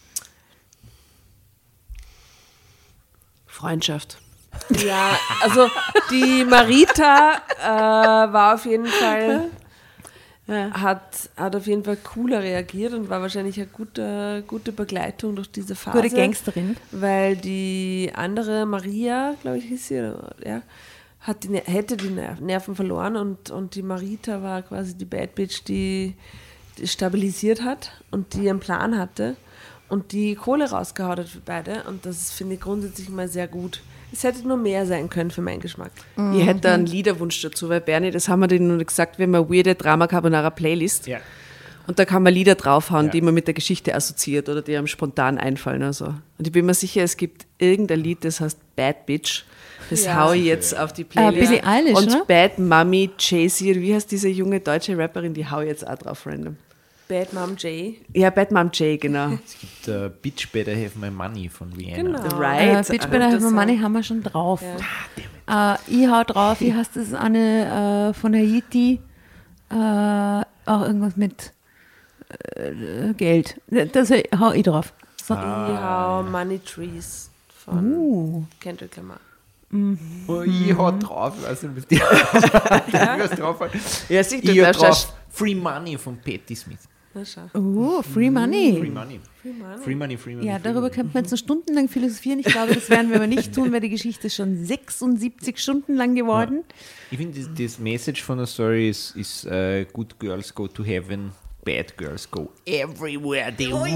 Freundschaft. Ja, also die Marita äh, war auf jeden Fall, hat, hat auf jeden Fall cooler reagiert und war wahrscheinlich eine gute, gute Begleitung durch diese Phase. Gute Gangsterin. Weil die andere Maria, glaube ich, hieß sie, oder, ja, hat die, Ner- hätte die Ner- Nerven verloren und, und die Marita war quasi die Bad Bitch, die, die stabilisiert hat und die einen Plan hatte und die Kohle rausgehauen hat für beide und das finde ich grundsätzlich mal sehr gut. Es hätte nur mehr sein können für meinen Geschmack. Ich hätte einen Liederwunsch dazu, weil Bernie, das haben wir denen noch gesagt, wir haben eine weirde Drama Carbonara Playlist. Ja. Und da kann man Lieder draufhauen, Ja. die man mit der Geschichte assoziiert oder die einem spontan einfallen. Also. Und ich bin mir sicher, es gibt irgendein Lied, das heißt Bad Bitch. Das Ja. haue ich jetzt auf die Playlist. Billie Eilish, Und ne? Bad Mommy, Jay-Z, wie heißt diese junge deutsche Rapperin, die haue ich jetzt auch drauf random. Bad Mom J. Ja, Bad Mom Jay, genau. Es gibt uh, Bitch Better Have My Money von Rihanna. Genau. Right. Äh, Bitch Better Have My Money haben wir schon drauf. Äh, ich hau drauf, wie heißt das eine äh, von Haiti? Äh, auch irgendwas mit äh, Geld. Das hau ich drauf. So. Ja, Money Trees von Uh. Kendrick Lamar. Oh, ich hau drauf, ich weiß nicht, was die was drauf hat. Ja, sicher, Ich du hau darfst drauf Free Money von Patti Smith. Na schau. Uh, Free Money. Free Money. Free Money, Free Money. Ja, free darüber money. könnte man jetzt noch stundenlang philosophieren. Ich glaube, das werden wir aber nicht tun, weil die Geschichte ist schon sechsundsiebzig Stunden lang geworden. Ich finde, das, das Message von der Story ist, ist uh, Good Girls Go to Heaven, Bad Girls Go Everywhere They Want.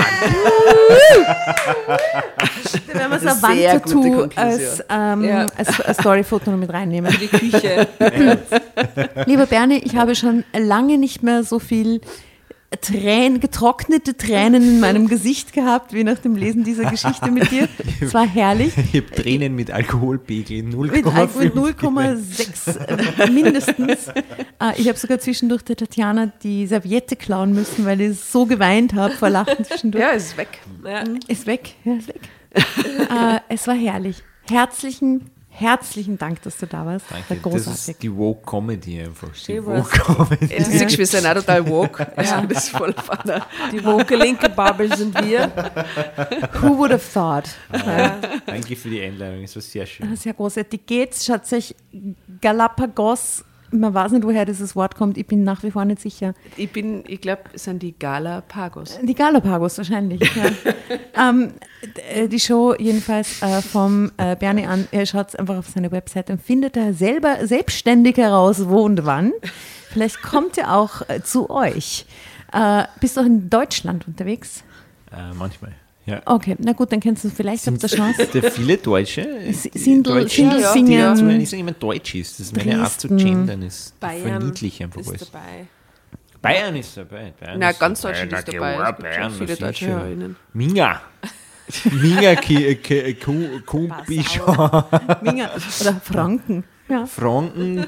Dann werden wir so ein Sehr gute Wandtattoo Konklusion. als, ähm, Ja. als, als Storyfoto noch mit reinnehmen. Die Küche. Lieber Bernie, ich habe schon lange nicht mehr so viel Tränen, getrocknete Tränen in meinem Gesicht gehabt, wie nach dem Lesen dieser Geschichte mit dir. Es war herrlich. Ich habe Tränen mit Alkoholpegel null Mit Komma Alkohol fünf. null Komma sechs äh, mindestens. Äh, ich habe sogar zwischendurch der Tatjana die Serviette klauen müssen, weil ich so geweint habe vor Lachen zwischendurch. Ja, ist weg. Ja. Ist weg, ja, ist weg. äh, es war herrlich. Herzlichen, herzlichen Dank, dass du da warst. War Danke, das großartig. ist die Woke Comedy einfach. Die Schön Woke war's. Comedy. Jetzt siehst du, wir sind auch total woke. Also das ist voll Fun. Die woke linke Bubble sind wir. Who would have thought? Danke für die Einladung, es war sehr schön. Sehr großartig. Geht's, schaut sich Galapagos, man weiß nicht, woher dieses Wort kommt, ich bin nach wie vor nicht sicher. Ich bin, ich glaube, es sind die Galapagos. Die Galapagos wahrscheinlich, ja. ähm, d- äh, die Show jedenfalls äh, vom äh, Bernie an, er schaut einfach auf seine Webseite und findet da selber selbstständig heraus, wo und wann. Vielleicht kommt er auch äh, zu euch. Äh, bist du auch in Deutschland unterwegs? Äh, manchmal, ja. Okay, na gut, dann kennst du vielleicht auf der Chance. Da viele Deutsche. S- die Sindel- Deutsche, Sindelfingen. die dazu, wenn ich sage immer Deutsch ist, das ist meine Art zu Dresden. gendern, ist Bayern verniedlich einfach ist alles. dabei. Bayern ist dabei. Bayern Na, ist ganz dabei. Deutschland Na, ist dabei. klar, Es gibt Bayern, schon viele na deutsche sicher. Hörerinnen. Minga. Minga Ki- Ki- Ku- Kumpischa. Minga oder Franken. Ja. Franken.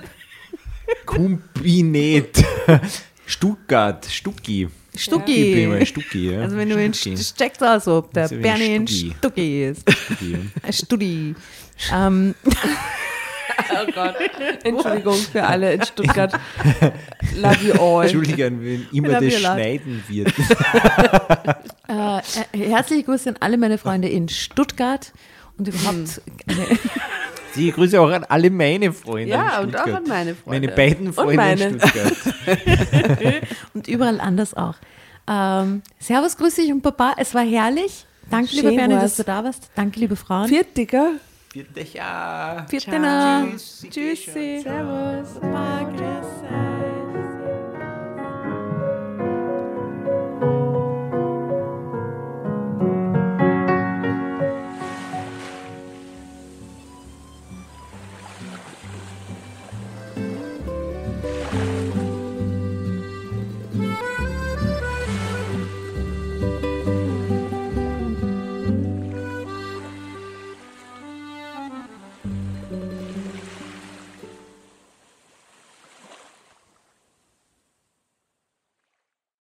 Kumpinet. Stuttgart. Stucki. Stucki. Ich bin immer Stucki, ja. Also wenn du in Stucki. steckst aus, ob der Also wie Bernie in Stucki. Stucki ist. Stucki, ja. Ein Studi. Ähm, Oh Gott. Entschuldigung für alle in Stuttgart. Love you all. Entschuldigung, wenn immer Love das you a lot. schneiden wird. äh, äh, herzliche Grüße an alle meine Freunde in Stuttgart und überhaupt eine, Ich grüße auch an alle meine Freunde Ja, in und auch Stuttgart. an meine Freunde. Meine beiden Freunde meine. in Stuttgart. und überall anders auch. Ähm, servus, grüß dich und Papa, es war herrlich. Danke, Schön lieber Bernie, war's. dass du da warst. Danke, liebe Frauen. Vierte, gell? Vierte Jahr. Vierte Nacht. Tschüssi. Tschüssi. Servus. Margret.